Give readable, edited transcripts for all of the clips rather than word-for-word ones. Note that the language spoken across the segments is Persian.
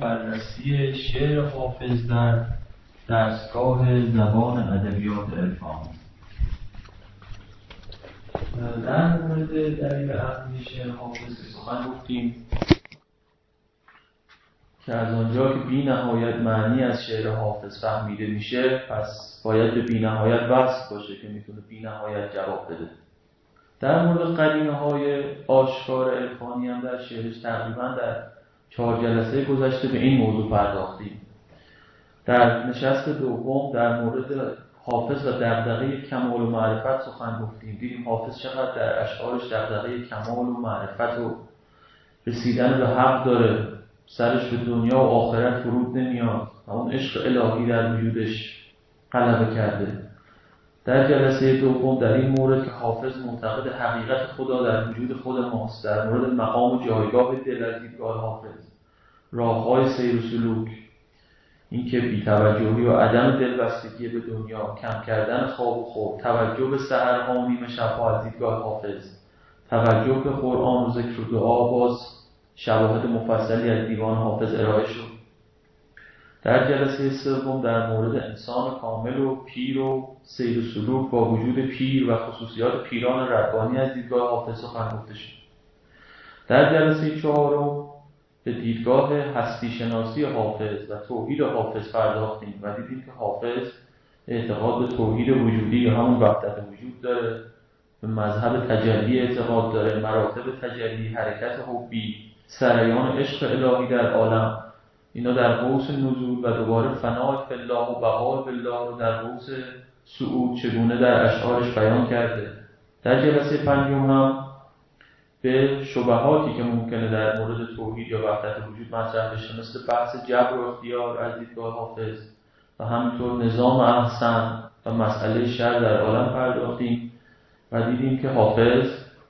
بررسی شعر حافظ در دستگاه زبان ادبیات عرفانی. در مورد دلیل اهمی شعر حافظ سخن گفتیم که از آنجا که بی نهایت معنی از شعر حافظ فهمیده میشه، پس باید به بی نهایت وصف باشه که میتونه بی نهایت جواب بده. در مورد قرینه‌های آشکار عرفانی هم در شعرش تقریباً در 4 جلسه گذشته به این موضوع پرداختیم. در نشست دوم در مورد حافظ و دغدغه کمال و معرفت سخن گفتیم. دیدیم حافظ چقدر در اشعارش دغدغه کمال و معرفت و رسیدن به حق داره، سرش به دنیا و آخرت فرود نمیاد و اون عشق الهی در وجودش غلبه کرده. در جلسه دوم در این مورد که حافظ معتقد حقیقت خدا در وجود خود ماست، در مورد مقام و جایگاه دل از دیدگاه حافظ، راه‌های سیر و سلوک، اینکه بی‌توجهی و عدم دلبستگی به دنیا، کم کردن خواب و خواب، توجه به سحرها و نیمه شب‌ها از دیدگاه حافظ، توجه به قرآن و ذکر و دعا، باز شواهد مفصلی از دیوان حافظ ارائه شد. در جلسه سوم در مورد انسان کامل و پیر و سیر و سلوک با وجود پیر و خصوصیات پیران ربانی از دیدگاه حافظ سخن گفته شد. در جلسه چهارم به دیدگاه هستی شناسی حافظ و توحید حافظ پرداختیم و دیدیم که حافظ اعتقاد به توحید وجودی یا همون وحدت وجود داره، به مذهب تجلی اعتقاد داره، مراتب تجلی، حرکت حبی، سریان عشق الهی در عالم، اینا در قوس نزول و دوباره فنای فی الله و بقای بالله رو در قوس صعود چگونه در اشعارش بیان کرده. در جلسه پنجم هم به شبهاتی که ممکنه در مورد توحید یا وحدت وجود مطرح بشه، مثل بحث جبر و اختیار از دیدگاه حافظ و همینطور نظام احسن و مسئله شر در عالم پرداختیم و دیدیم که حافظ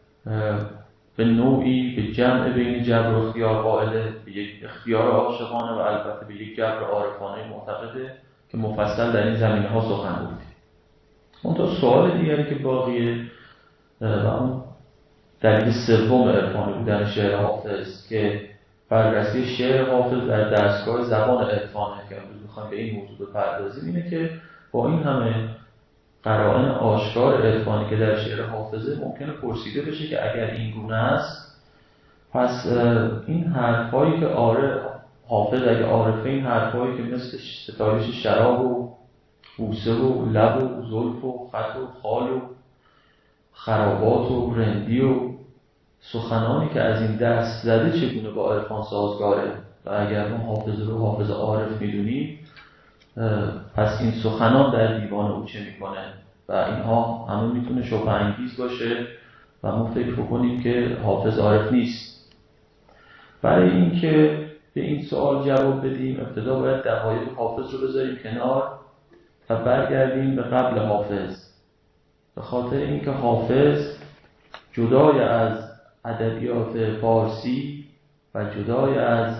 به نوعی به جمع بین جبر و اختیار قائله، به یک اختیار عاشقانه و البته به یک جبر عارفانه معتقده که مفصل در این زمینه‌ها سخن گفتیم. اون تا سوال دیگری که باقیه و اون دلیل سوم عرفانی بودن شعر حافظ که بررسی شعر حافظ در دستگاه زبان عرفانه که امروز می‌خوایم به این موضوع بپردازیم، اینه که با این همه قرائن آشکار عرفانی که در شعر حافظه ممکنه پرسیده بشه که اگر این گونه است، پس این حرفایی که حافظ اگه عارفه این حرفایی که مثل ستایش شراب و بوسه و لب و زلف و خط و خال و خرابات و رندی و سخنانی که از این دست زده چگونه با عرفان سازگاره و اگر ما حافظ رو حافظ عارف میدونیم، پس این سخنان در دیوان او چه میکنه و اینها همه میتونه شبهه انگیز باشه و ما فکر بکنیم که حافظ عارف نیست. برای اینکه به این سوال جواب بدیم ابتدا باید دقایق حافظ رو بذاریم کنار و برگردیم به قبل حافظ، به خاطر اینکه حافظ جدای از ادبیات فارسی و جدای از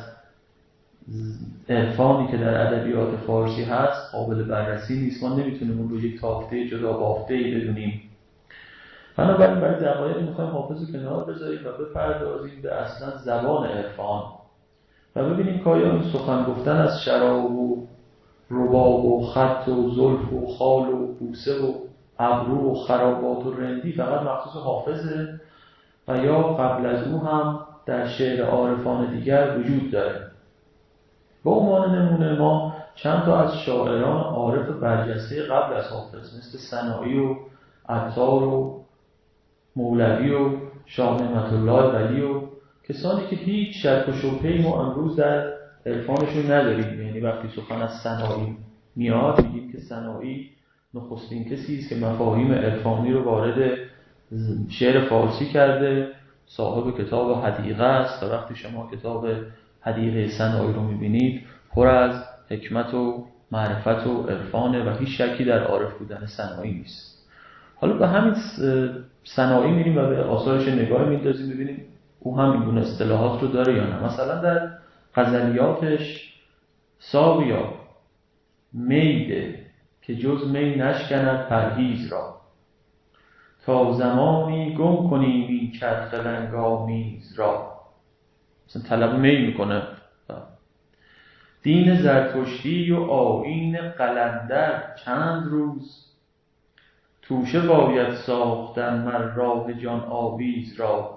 عرفانی که در ادبیات فارسی هست قابل بررسی نیست. ما نمیتونیم اون رو یک تافته جدا بافته‌ای بدونیم. بنابراین برای دقایقی میخوایم حافظ رو کنار بذاریم و بپردازیم به اصلا زبان عرفان و ببینیم که آیا این سخن گفتن از شراب و رباب و خط و زلف و خال و بوسه و ابرو و خرابات و رندی فقط مخصوص حافظه و یا قبل از او هم در شعر عارفان دیگر وجود داره. به عنوان نمونه ما چند تا از شاعران عارف برجسته قبل از حافظ مثل سنایی و عطار و مولوی و شاه نعمت الله ولی و کسانی که هیچ شک و شبهه‌ای ما امروز در عرفانشون نداریم. یعنی وقتی سخن از سنایی میاد میگیم که سنایی نخستین کسی است که مفاهیم عرفانی رو وارد شعر فارسی کرده، صاحب کتاب حدیقه است و وقتی شما کتاب حدیقه سنایی رو میبینید پر از حکمت و معرفت و عرفانه و هیچ شکی در عارف بودن سنایی نیست. حالا به همین سنایی میریم و به آثارش نگاه میندازیم ببینیم او هم این گونه اصطلاحات رو داره یا نه. مثلا در غزلیاتش ساقیا میده که جز می نشکند پرهیز را، تا زمانی گم کنیم این چرخ رنگ‌آمیز را. مثلا طلب می میکنه. دین زرتشتی و آیین قلندر چند روز، توشه باید ساختن مر راه جان آویز را.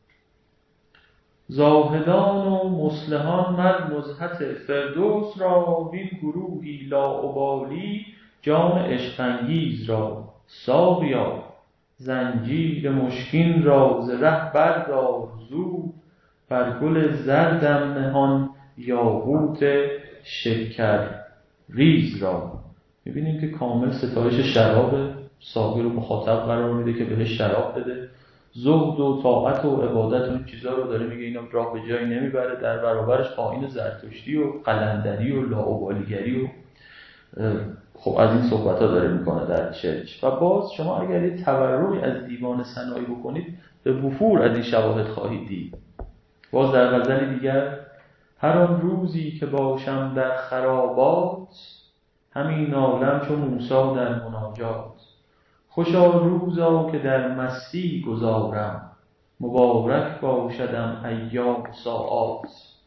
زاهدان و مصلحان مر نزهت فردوس را، وین گروهی لاابالی جان عشق انگیز را. ساقیا زنجیر مشکین را ز ره بردار زود، بر گل زردم نهان یاقوت شکر ریز را. می‌بینیم که کامل ستایش شراب ساقی رو مخاطب قرار میده که بهش شراب بده. زهد و طاعت و عبادت و این چیزا رو داره میگه اینا راه به جایی نمیبره، در برابرش آیین زرتشتی و قلندری و لاابالیگری و خب از این صحبت ها داره میکنه در شعرش. و باز شما اگر یه تورعی از دیوان سنایی بکنید به وفور از این شواهد خواهید دید. باز در غزل دیگر: هر آن روزی که باشم در خرابات، همین عالم چو موسی در مناجات. خوشا روزا که در مستی گذارم، مبارک باشدم ایام و ساعات.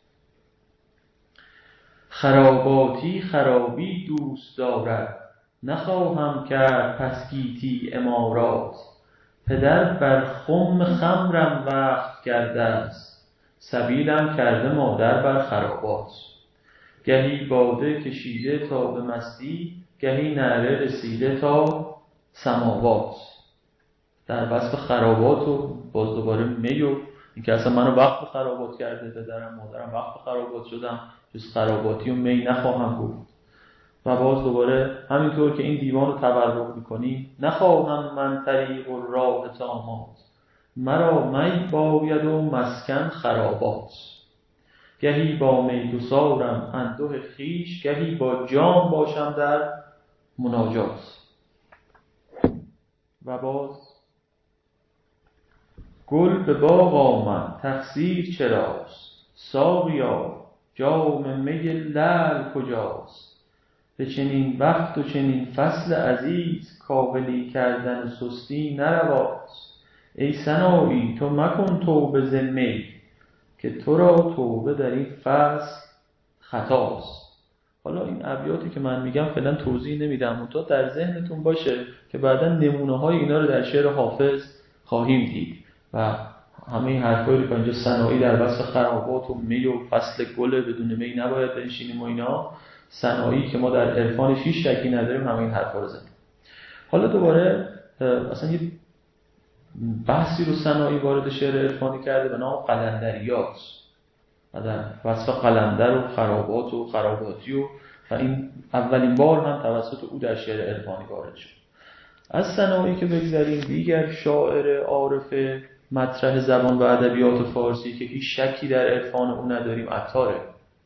خراباتی خرابی دوست دارد، نخواهم کرد پس گیتی امارات. پدر بر خم خمرم وقف کرده است، سبیلم کرده مادر بر خرابات. گهی باده کشیده تا به مستی، گهی نعره رسیده تا سماوات. در وصف خرابات و باز دوباره می و این که اصلا منو وقف خرابات کرده، پدرم مادرم وقف خرابات شدم، جز خراباتی و می نخواهم گفت. و باز دوباره همینطور که این دیوان رو تورع میکنی: نخواهم من طریق و راه طامات، مرا می باید و مسکن خرابات. گهی با میگسارم انده خویش، گهی با جام باشم در مناجات. و باز: گل به باغ آمد تقصیر چراست، ساقیا جام می لعل کجاست. به چنین وقت و چنین فصل عزیز، کاهلی کردن و سستی نرواست. ای سنایی تو مکن توبه ز می، که تو را توبه در این فصل خطاست. حالا این ابیاتی که من میگم فعلا توضیح نمیدم، منتها در ذهنتون باشه که بعدا نمونه های اینا رو در شعر حافظ خواهیم دید. و همه این حرفایی رو که اینجا سنایی در وصف خرابات و می و فصل گل بدون می نباید بنشینیم و اینا، سنایی که ما در عرفانش هیچ شکی نداریم همه این حرفا رو زدیم. حالا دوباره اصلا یه بحثی رو سنایی وارد شعر عرفانی کرده به نام قلندریات و در وصف قلندر و خرابات و خراباتی و این اولین بار هم توسط او در شعر عرفانی وارد شد. از سنایی که بگذاریم، دیگر شاعر عارف مطرح زبان و ادبیات فارسی که هیچ شکی در عرفان او نداریم، عطاره.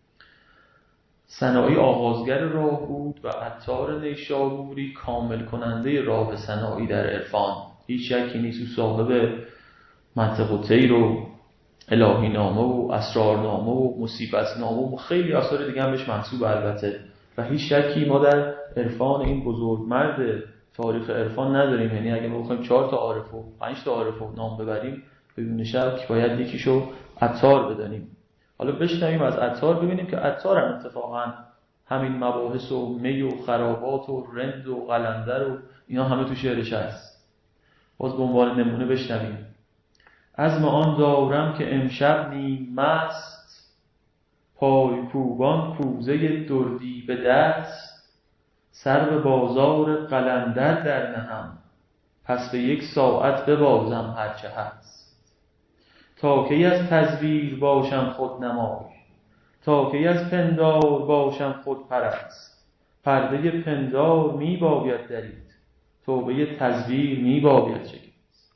سنایی آغازگر راه بود و عطار نیشابوری کامل کننده راه سنایی در عرفان. هیچ شکی نیست او صاحب منطق و طیر و الهی نامه و اسرارنامه و مصیبت نامه و خیلی آثار دیگه هم بهش منسوب البته. و هیچ شکی ما در عرفان این بزرگ مرد تاریخ عرفان نداریم. یعنی اگه ما بخوایم 4 تا عارف و 5 تا عارف و نام ببریم بدون شک باید یکیشو عطار بدانیم. حالا بشنویم از عطار ببینیم که عطار هم اتفاقا همین مباحث و می و خرابات و رند و قلندر و اینا همه تو شعرش هست. باز به عنوان نمونه بشنویم: عزم آن دارم که امشب نیم مست، پای کوبان کوزه دردی به دست. سر به بازار قلندر در نهم، پس به 1 ساعت ببازم هرچه هست. تا کی از تزویر باشم خود نمای، تا کی از پندار باشم خود پرست. پرده پندار می باید درید، توبه تزویر می باید چکید.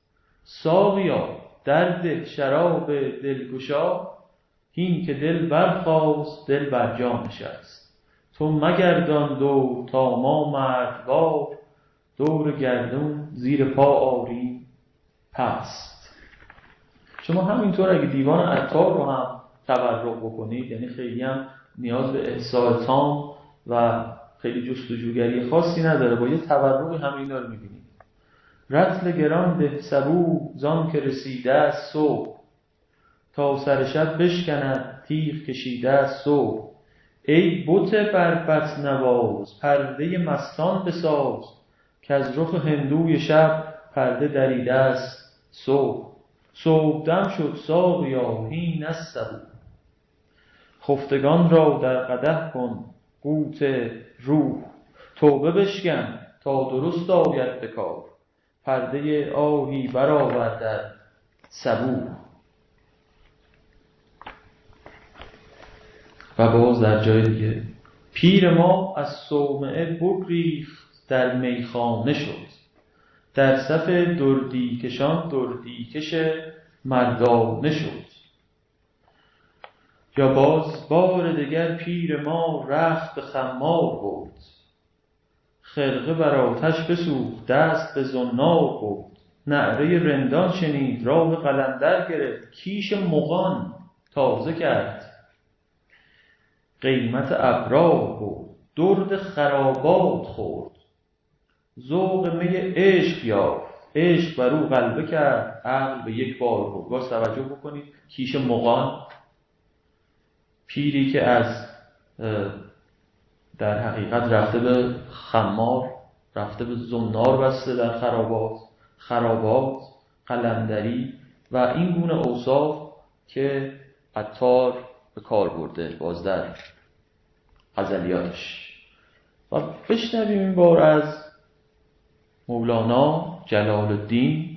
ساقیا درده شراب دلگشا، هین که دل برخاست دل بر جا نشست. تو مگردان دور تا ما مردوار، دور گردون زیر پا آریم پست. شما همینطور اگه دیوان عطار رو هم تورع بکنید، یعنی خیلی هم نیاز به احصاء تام و خیلی جستجوگری خاصی نداره، با یه تورعی هم اینا رو می‌بینید. رطل گران ده سبو زان که رسیده است صبح، تا سر شب بشکند تیغ کشیده است صبح. ای بت بربط نواز پرده مستان بساز، که از رخ هندوی شب پرده دریده است صبح. صبحدم شد ساقیا هین الصبوح، خفتگان را در قدح کن قوت روح. توبه بشکن تا درست آید به کار، پرده آهی برآور در صبوح. و باز در جای دیگه پیر ما از صومعه بگریخت در میخانه شد، در صف دردی کشان دردی کش مردانه شد. یا باز بار دگر پیر ما رخت به خمار برد، خرقه بر آتش بسوخت دست به زنار برد. نعره رندان شنید راه قلندر گرفت، کیش مغان تازه کرد قیمت ابرار برد. درد خرابات خورد ذوق می عشق یافت، عشق بر او غلبه کرد عقل به یک بار برد. باز توجه بکنید کیش مغان، پیری که از در حقیقت رفته به خمار، رفته به زنار بسته در خرابات، قلندری و این گونه اوصاف که عطار به کار برده باز در غزلیاتش. و بشنویم این بار از مولانا جلال الدین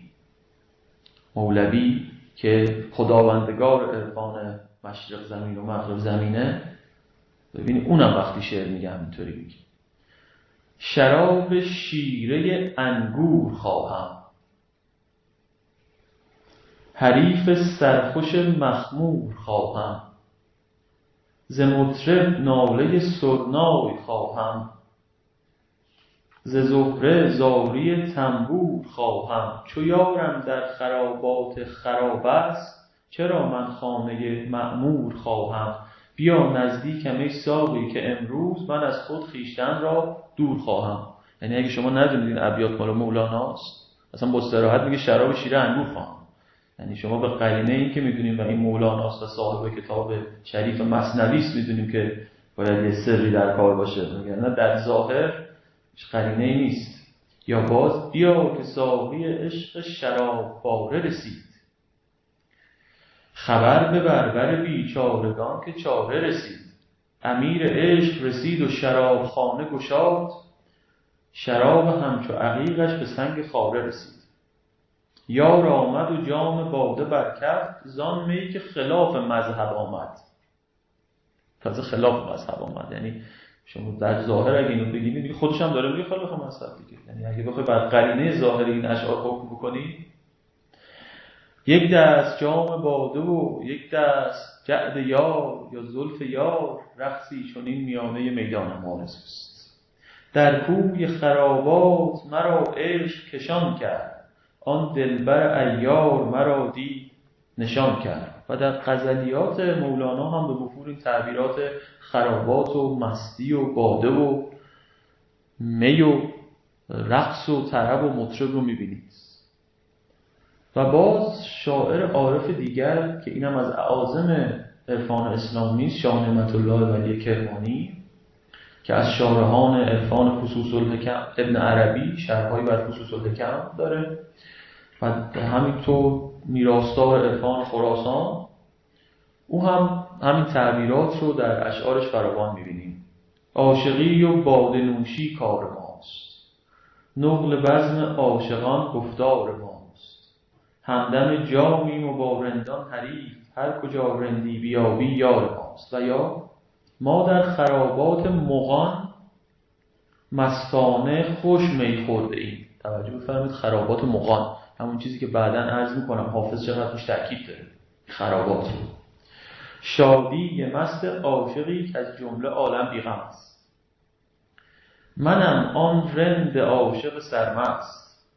مولوی که خداوندگار عرفان مشرق زمین و مغرب زمینه. ببینید اونم وقتی شعر میگه همینطوری میگه: شراب شیره انگور خواهم، حریف سرخوش مخمور خواهم، ز مطرب ناله سرنای خواهم، ز زهره زاری تنبور خواهم. چو یارم در خرابات خراب است، چرا من خانه معمور خواهم. بیا نزدیکم ای ساقی که امروز، من از خود خویشتن را دور خواهم. یعنی اگه شما ندونید این ابیات مال مولاناست، اصلا با صراحت میگه شراب شیره انگور خواهم. یعنی شما به قرینه این که میدونیم و این مولاناست و صاحب کتاب شریف مثنوی است میدونیم که باید یه سری در کار باشه، نه در ظاهر قرینه ای نیست. یا باز بیا که ساقی عشق شراب باره رسید، خبر ببر بر بیچارگان که چاره رسید. امیر عشق رسید و شراب خانه گشاد، شراب همچو عقیقش به سنگ خاره رسید. یار آمد و جام باده برکرد، زان می که خلاف مذهب آمد. تازه خلاف مذهب آمد، یعنی شما در ظاهر اگه اینو بگید دیگه خودش هم داره میگه خلاف مذهب دیگه. یعنی اگه بخوای بر قرینه ظاهری این اشعار حکم بکنی، یک دست جام باده و یک دست جعد یار، یا زلف یار رقصی چنین میانه میدان آرزوست. در کوی خرابات مرا عشق کشان کرد، آن دلبر عیار مرا دید نشان کرد. و در غزلیات مولانا هم به وفور این تعبیرات خرابات و مستی و باده و می و رقص و طرب و مطرب رو میبینید. و باز شاعر عارف دیگر که اینم از اعاظم عرفان اسلامی است، شاه نعمت الله ولی کرمانی، که از شارحان عرفان فصوص الحکم ابن عربی شرح‌هایی بر فصوص الحکم داره و همینطور میراثدار عرفان خراسان، او هم همین تعبیرات رو در اشعارش فراوان می‌بینیم. عاشقی و باده نوشی کار ماست، نقل بزم عاشقان گفتار ماست. همدم جامیم و با رندان حریف، هر کجا رندی بیابی یار ماست. و یا ما در خرابات مغان مستانه خوش می خورده ایم. توجه بفرمایید خرابات مغان، همون چیزی که بعداً عرض میکنم حافظ چقدر روش تاکید داره خرابات رو. شادی مست عاشقی که از جمله عالم بیغم است، منم آن رند عاشق سرمست،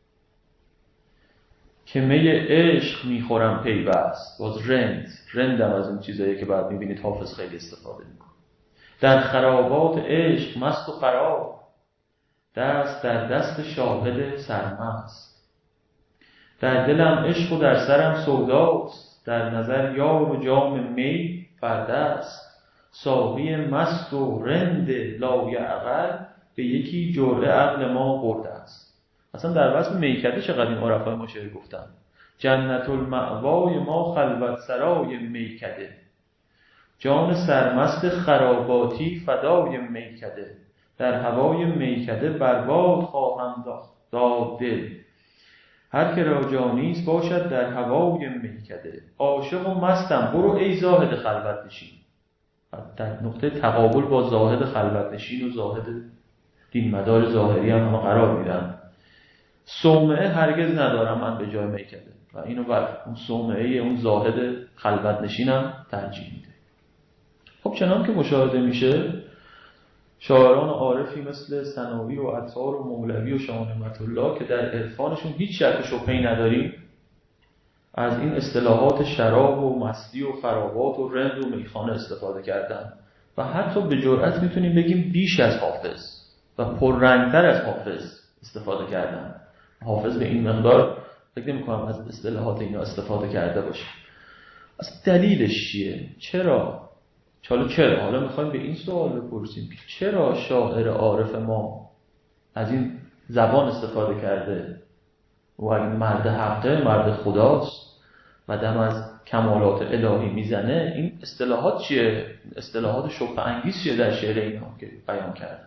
که می عشق میخورم پیوست. باز رندم از اون چیزایی که بعد میبینید حافظ خیلی استفاده میکنه. در خرابات عشق مست و خراب، دست در دست شاهد سرمست. در دلم عشق و در سرم سوداست، در نظر یار و جام می فرد است. ساقی مست و رند لایعقل به یکی جرعه عقل ما برده است. اصلا در وصف میکده چقدر این عرفای ما شعر گفتن. جنت المأوای ما خلوت سرای میکده، جان سرمست خراباتی فدای میکده، در هوای میکده برباد خواهم داد دل، هر که را جانیست باشد در هوای میکده. عاشق و مستم برو ای زاهد خلوت نشین، در نقطه تقابل با زاهد خلوت نشین و زاهد دین مدار ظاهری هم قرار میدن. صومعه هرگز ندارم من به جای میکده، و اینو اون صومعه اون زاهد خلوت نشینم ترجیح میده. خب چنان که مشاهده میشه شاعران عارفی مثل سنایی و عطار و مولوی و شاه نعمت الله که در عرفانشون هیچ شک و شبهه‌ای نداریم از این اصطلاحات شراب و مستی و خرابات و رند و میخانه استفاده کردن و حتی به جرئت میتونیم بگیم بیش از حافظ و پررنگتر از حافظ استفاده کردن. حافظ به این مقدار فکر نمی‌کنم از اصطلاحات اینا استفاده کرده باشه. از دلیلش چیه؟ چرا حالا میخوایم به این سوال بپرسیم که چرا شاعر عارف ما از این زبان استفاده کرده و اگه مرد حقه، مرد خداست و دم از کمالات الهی میزنه، این اصطلاحات چیه؟ اصطلاحات شبهه انگیز چیه در شعر اینا که بیان کرده؟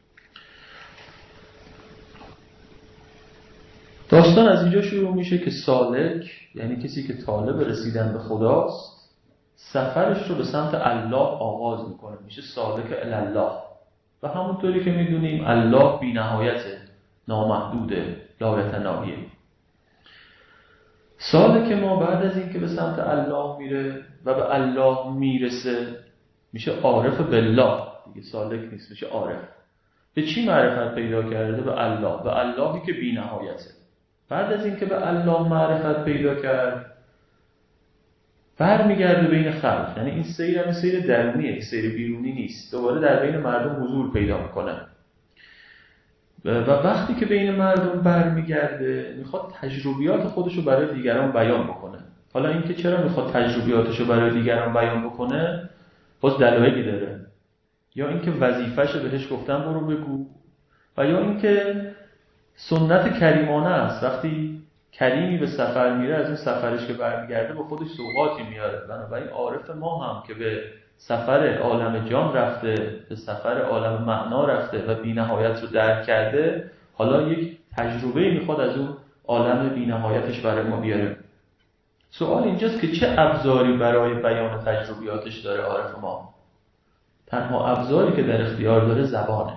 داستان از اینجا شروع میشه که سالک، یعنی کسی که طالب رسیدن به خداست، سفرش رو به سمت الله آغاز میکنه، میشه سالک الله. و همونطوری که میدونیم الله بی نهایته، نامحدوده، لایتناهیه. سالک ما بعد از این که به سمت الله میره و به الله میرسه میشه عارف بالله دیگه، سالک نیست، میشه عارف. به چی معرفت پیدا کرده؟ به الله، به اللهی که بی نهایته. بعد از این که به الله معرفت پیدا کرد برمیگرده بین خلق، یعنی این سیر هم سیر درونیه، سیر بیرونی نیست، دوباره در بین مردم حضور پیدا میکنه و وقتی که بین مردم برمیگرده میخواد تجربیات خودشو برای دیگران بیان بکنه. حالا اینکه چرا میخواد تجربیاتشو برای دیگران بیان بکنه باز دلایلی داره، یا اینکه وظیفه‌شه بهش گفتن برو بگو، و یا اینکه سنت کریمانه است، وقتی کریمی به سفر میره از این سفرش که برمیگرده با خودش سوغاتی میاره. بنابراین عارف ما هم که به سفر عالم جان رفته، به سفر عالم معنا رفته و بی‌نهایت رو درک کرده، حالا یک تجربه میخواد از اون عالم بی‌نهایتش برای ما بیاره. سوال اینجاست که چه ابزاری برای بیان تجربیاتش داره عارف ما؟ تنها ابزاری که در اختیار داره زبانه.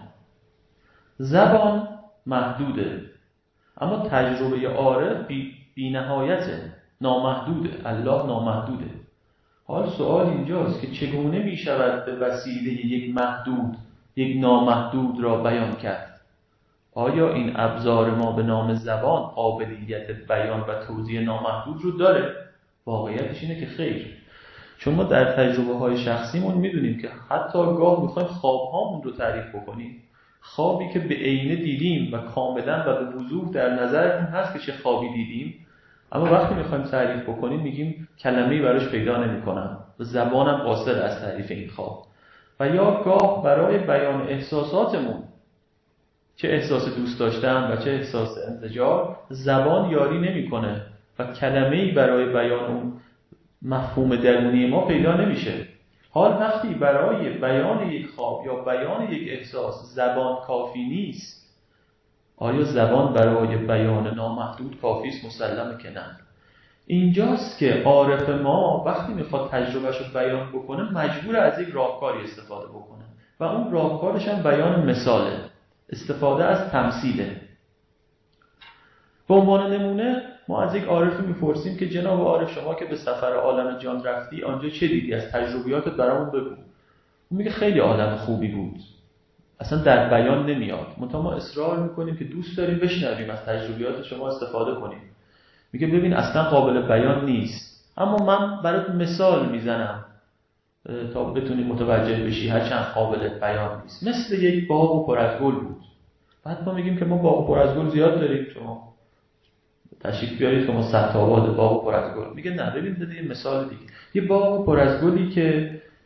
زبان محدوده، اما تجربه عارف بی نهایته، نامحدوده. الله نامحدوده. حال سوال اینجاست که چگونه می شود به وسیله یک محدود یک نامحدود را بیان کرد؟ آیا این ابزار ما به نام زبان قابلیت بیان و توضیح نامحدود رو داره؟ واقعیتش اینه که خیر. چون ما در تجربه های شخصیمون میدونیم که حتی گاه میخوایم خوابهامون رو تعریف بکنیم، خوابی که به عینه دیدیم و کاملا و به وضوح در نظرمون هست که چه خوابی دیدیم، اما وقتی میخوایم تعریف بکنیم میگیم کلمه‌ای براش پیدا نمی‌کنم و زبانم قاصر از تعریف این خواب. و یا گاه برای بیان احساساتمون، چه احساس دوست داشتن و چه احساس انزجار، زبان یاری نمی‌کنه و کلمه‌ای برای بیان اون مفهوم درونی ما پیدا نمیشه. حال وقتی برای بیان یک خواب یا بیان یک احساس زبان کافی نیست، آیا زبان برای بیان نامحدود کافی است؟ مسلمه که نه. اینجاست که عارف ما وقتی میخواد تجربهش رو بیان بکنه مجبور از یک راهکاری استفاده بکنه و اون راهکارش هم بیان مثاله، استفاده از تمثیله. به عنوان نمونه ما از یک عارفی میپرسیم که جناب عارف شما که به سفر عالم جان رفتی آنجا چه دیدی؟ از تجربیاتت برامون بگو. اون میگه خیلی عالم خوبی بود، اصلا در بیان نمیاد، منتها ما اصرار میکنیم که دوست داریم بشنویم، از تجربیات شما استفاده کنیم. میگه ببین اصلا قابل بیان نیست، اما من برات مثال میزنم تا بتونی متوجه بشی، هرچند قابل بیان نیست. مثل یک باغ پر از گل بود. بعد ما میگیم که ما باغ پر از گل زیاد داریم، شما تشریف بیارید که ما 100 تا آباد باغ پر از گل. میگه نه، ببین بده یه مثال دیگه. یه باغ پر از گلی که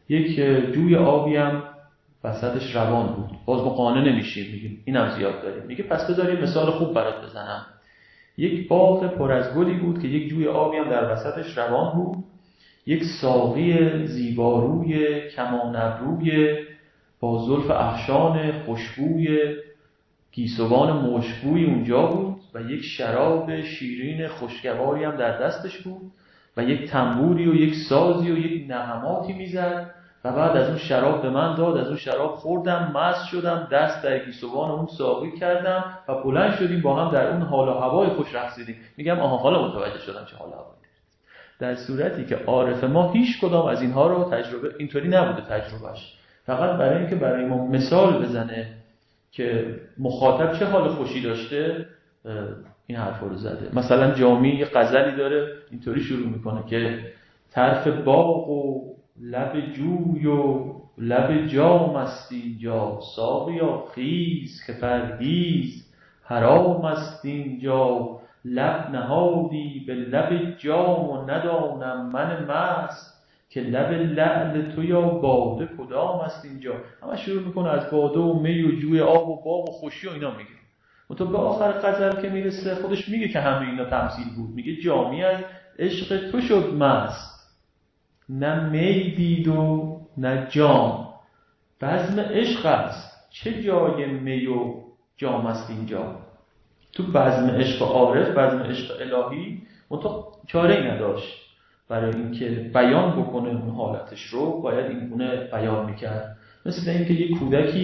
یک جوی آبی هم وسطش روان بود. باز ما قانع نمیشیم، میگیم اینم زیاد داریم. میگه پس بذار مثال خوب برات بزنم. یک باغ پر از گلی بود که یک جوی آبی هم در وسطش روان بود. یک ساقی زیباروی کمان ابروی با زلف افشان خوشبوی گیسوان مشکبوی اونجا بود و یک شراب شیرین خوشگواری هم در دستش بود و یک تنبوری و یک سازی و یک نغماتی میزد و بعد از اون شراب به من داد. از اون شراب خوردم، مست شدم، دست در گیسوان اون ساقی کردم و بلند شدیم با هم در اون حال و هوای خوش رقصیدیم. میگم آها حالا متوجه شدم چه حال و هوایی. در صورتی که عارف ما هیچ کدام از اینها رو تجربه اینطوری نبوده تجربهش، فقط برای اینکه برای ما مثال بزنه که مخاطب چه حال خوشی داشته این حرف رو زده. مثلا جامی یه غزلی داره اینطوری شروع میکنه که طرف باغ و لب جوی و لب جام است اینجا، ساقیا خیز که پرهیز حرام است اینجا، لب نهادی به لب جام و ندانم من مست، که لب لعل تو یا باده کدام است اینجا. همه شروع میکنه از باده و می و جوی آب و باغ و خوشی و اینا میگه. و تو به آخر غزل که میرسه خودش میگه که همه اینا تمثیل بود. میگه جامی از عشق تو شد مست، نه می دید و نه جام، بزم عشق است چه جای می و جام است اینجا. تو بزم عشق عارف، بزم عشق الهی، منطقه چاره ای نداشت برای اینکه بیان بکنه اون حالتش رو، باید این گونه بیان میکرد. مثل اینکه یک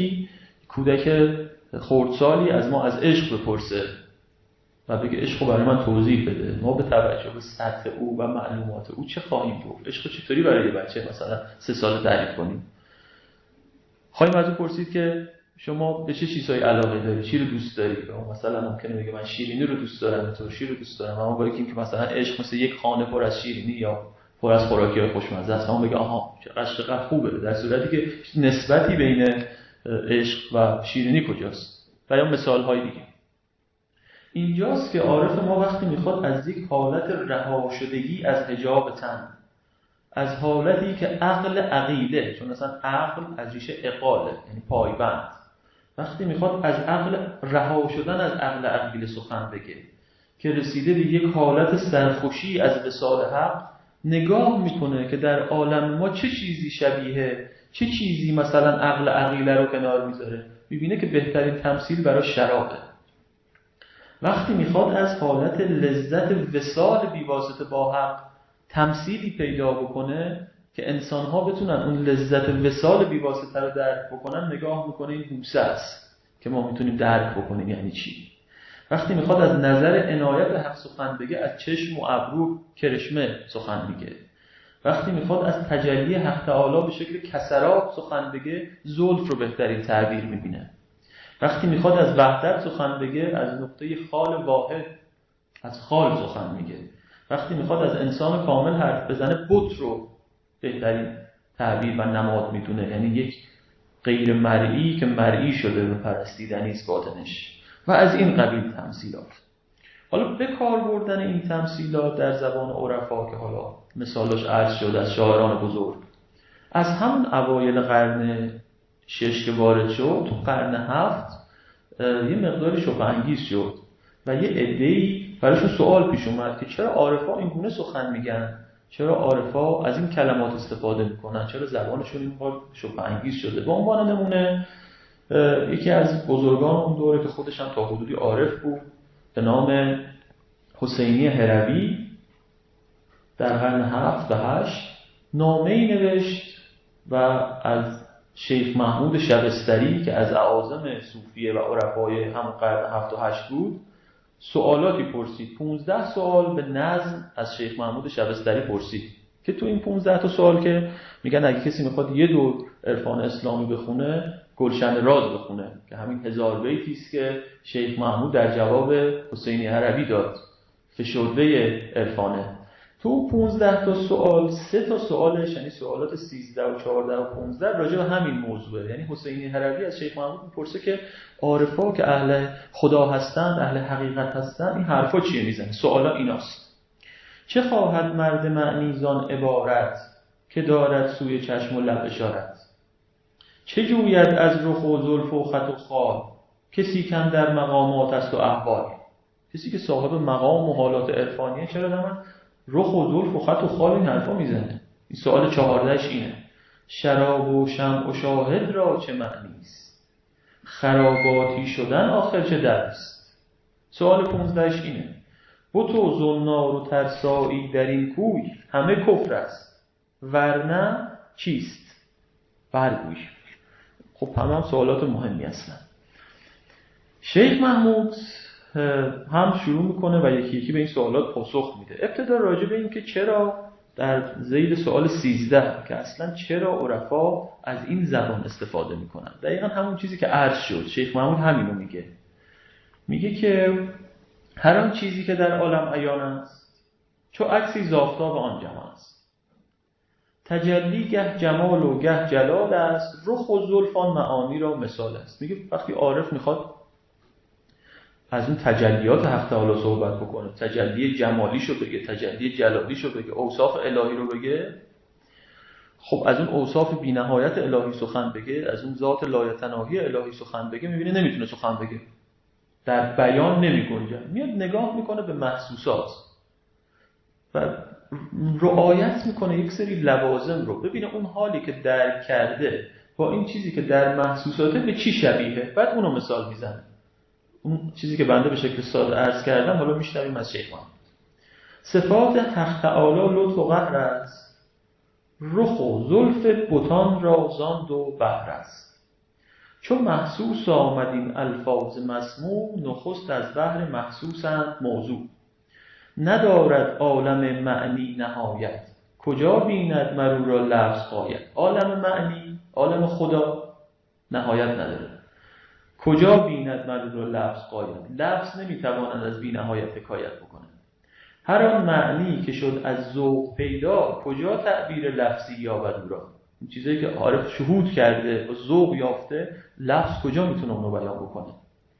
کودک خردسالی از ما از عشق بپرسه و بگه عشق رو برای من توضیح بده. ما به توجه به سطح او و معلومات او چه خواهیم گفت؟ عشق چطوری برای یه بچه مثلا 3 ساله تعریف کنیم؟ خواهیم از او پرسید که شما به چه چیزهای علاقه داری؟ چی رو دوست داری؟ مثلا ممکنه بگه من شیرینی رو دوست دارم، ترشی رو دوست دارم. اما باید که مثلا عشق مثل یک خانه پر از شیرینی یا پر از خوراکی‌های خوشمزه است، اون بگه آها چقدر خوبه، در صورتی که نسبتی بین عشق و شیرینی کجاست؟ و یا مثال‌های دیگه. اینجاست که عارف ما وقتی میخواد از یک حالت رها شدگی از حجاب تن، از حالتی که عقل عقیده، چون مثلا عقل از ریشه عقاله یعنی پایبند، وقتی میخواد از عقل رها شدن از عقل عقیله سخن بگه که رسیده به یک حالت سرخوشی از وصال حق، نگاه میکنه که در عالم ما چه چیزی شبیه، چه چیزی مثلا عقل عقیله رو کنار میذاره، میبینه که بهترین تمثیل برای شرابه. وقتی میخواد از حالت لذت وصال بیواسطه با حق تمثیلی پیدا بکنه که انسان‌ها بتونن اون لذت وصال بیواسطه رو درک بکنن، نگاه میکنه این بوسه است که ما میتونیم درک بکنیم یعنی چی. وقتی میخواد از نظر عنایت به حق سخن بگه، از چشم و ابرو کرشمه سخن میگه. وقتی میخواد از تجلی حق تعالی به شکل کسرات سخن بگه، زلف رو بهترین تعبیر میبینه. وقتی میخواد از وحدت سخن بگه، از نقطه خال واحد، از خال سخن میگه. وقتی میخواد از انسان کامل حرف بزنه، بت رو بهترین تعبیر و نماد میدونه، یعنی یک غیر مرئی که مرئی شده و پرستیدنی است باطنش و از این قبیل تمثیلات. حالا به کار بردن این تمثیلات در زبان عرفا که حالا مثالش عرض شد از شاعران بزرگ، از همون اوایل قرن 6 که وارد شد تو قرن 7 یه مقداری شبهه انگیز شد و یه عده‌ای براشون سوال پیش اومد که چرا عارفا این گونه سخن میگن، چرا عارفا از این کلمات استفاده میکنن، چرا زبانشون اینقدر شبهه انگیز شده. به عنوان نمونه یکی از بزرگان اون دوره که خودش هم تا حدودی عارف بود به نام حسینی هروی در قرن 7 و 8 نامه‌ای نوشت و از شیخ محمود شبستری که از اعاظم صوفیه و عرفای هم قرن 7 و 8 بود سوالاتی پرسید. 15 سوال به نظم از شیخ محمود شبستری پرسید که تو این 15 تا سوال که میگن اگه کسی میخواد یه دور عرفان اسلامی بخونه، گلشن راز بخونه که همین 1000 بیتی است که شیخ محمود در جواب حسینی هروی داد، فشرده عرفانه. تو 15 تا سوال 3 تا سوالش یعنی سوالات 13 و 14 و 15 راجع به همین موضوعه. یعنی حسینی هروی از شیخ محمود میپرسه که عارفا که اهل خدا هستند، اهل حقیقت هستند، این حرفا چیه میزنه؟ سوالا ایناست: چه خواهد مرد معنی زان عبارت که دارد سوی چشم و لب اشارت. چه جوید از رخ و زلف و خط و خال، کسی کم در مقامات است و احوال. کسی که صاحب مقام و حالات عرفانیه چرا دارن رخ و زلف و خط و خال این حرفا میزنه؟ این سوال 14ش اینه. شراب و شمع و شاهد را چه معنی است، خراباتی شدن آخر چه درست. سوال 15ش اینه. بت و زنار و ترسایی در این کوی، همه کفر است ورنه چیست برگوی. خب هم سوالات مهمی هستن. شیخ محمود هم شروع میکنه و یکی یکی به این سوالات پاسخ میده. ابتدا راجع به این که چرا در ذیل سوال 13 که اصلا چرا عرفا از این زبان استفاده میکنن، دقیقا همون چیزی که عرض شد. شیخ محمود همینو میگه که هر آن چیزی که در عالم عیان است چو عکسی ز آفتاب آن جهان است. تجلی گه جمال و گه جلال است، رخ و زلف آن معانی را مثال است. میگه وقتی عارف میخواد از اون تجلیات حق تعالی صحبت بکنه، تجلی جمالیشو بگه، تجلی جلالیشو بگه، اوصاف الهی رو بگه، خب از اون اوصاف بی‌نهایت الهی سخن بگه، از اون ذات لایتناهی الهی سخن بگه، میبینه نمیتونه سخن بگه، در بیان نمیگنجه. میاد نگاه میکنه به محسوسات و رعایت میکنه یک سری لوازم رو، ببینه اون حالی که درک کرده با این چیزی که در محسوساته به چی شبیه، بعد اونو مثال میزنه. اون چیزی که بنده به شکل ساده عرض کردم حالا میشنویم از شیخ محمود. صفات حق تعالی لطف و قهر است، رخ و زلف بتان را زاند و بحر است. چون محسوس آمد این الفاظ مسموع، نخست از بحر محسوسند موضوع. ندارد عالم معنی نهایت، کجا بیند مرو را لفظ غایت. عالم معنی، عالم خدا نهایت نداره، کجا بیند مرو را لفظ غایت. لفظ نمیتواند از بی نهایت حکایت بکنه. هر آن معنی که شد از ذوق پیدا، کجا تعبیر لفظی یابد او را. این چیزایی که عارف شهود کرده و ذوق یافته، لفظ کجا میتونه اونو بیان بکنه.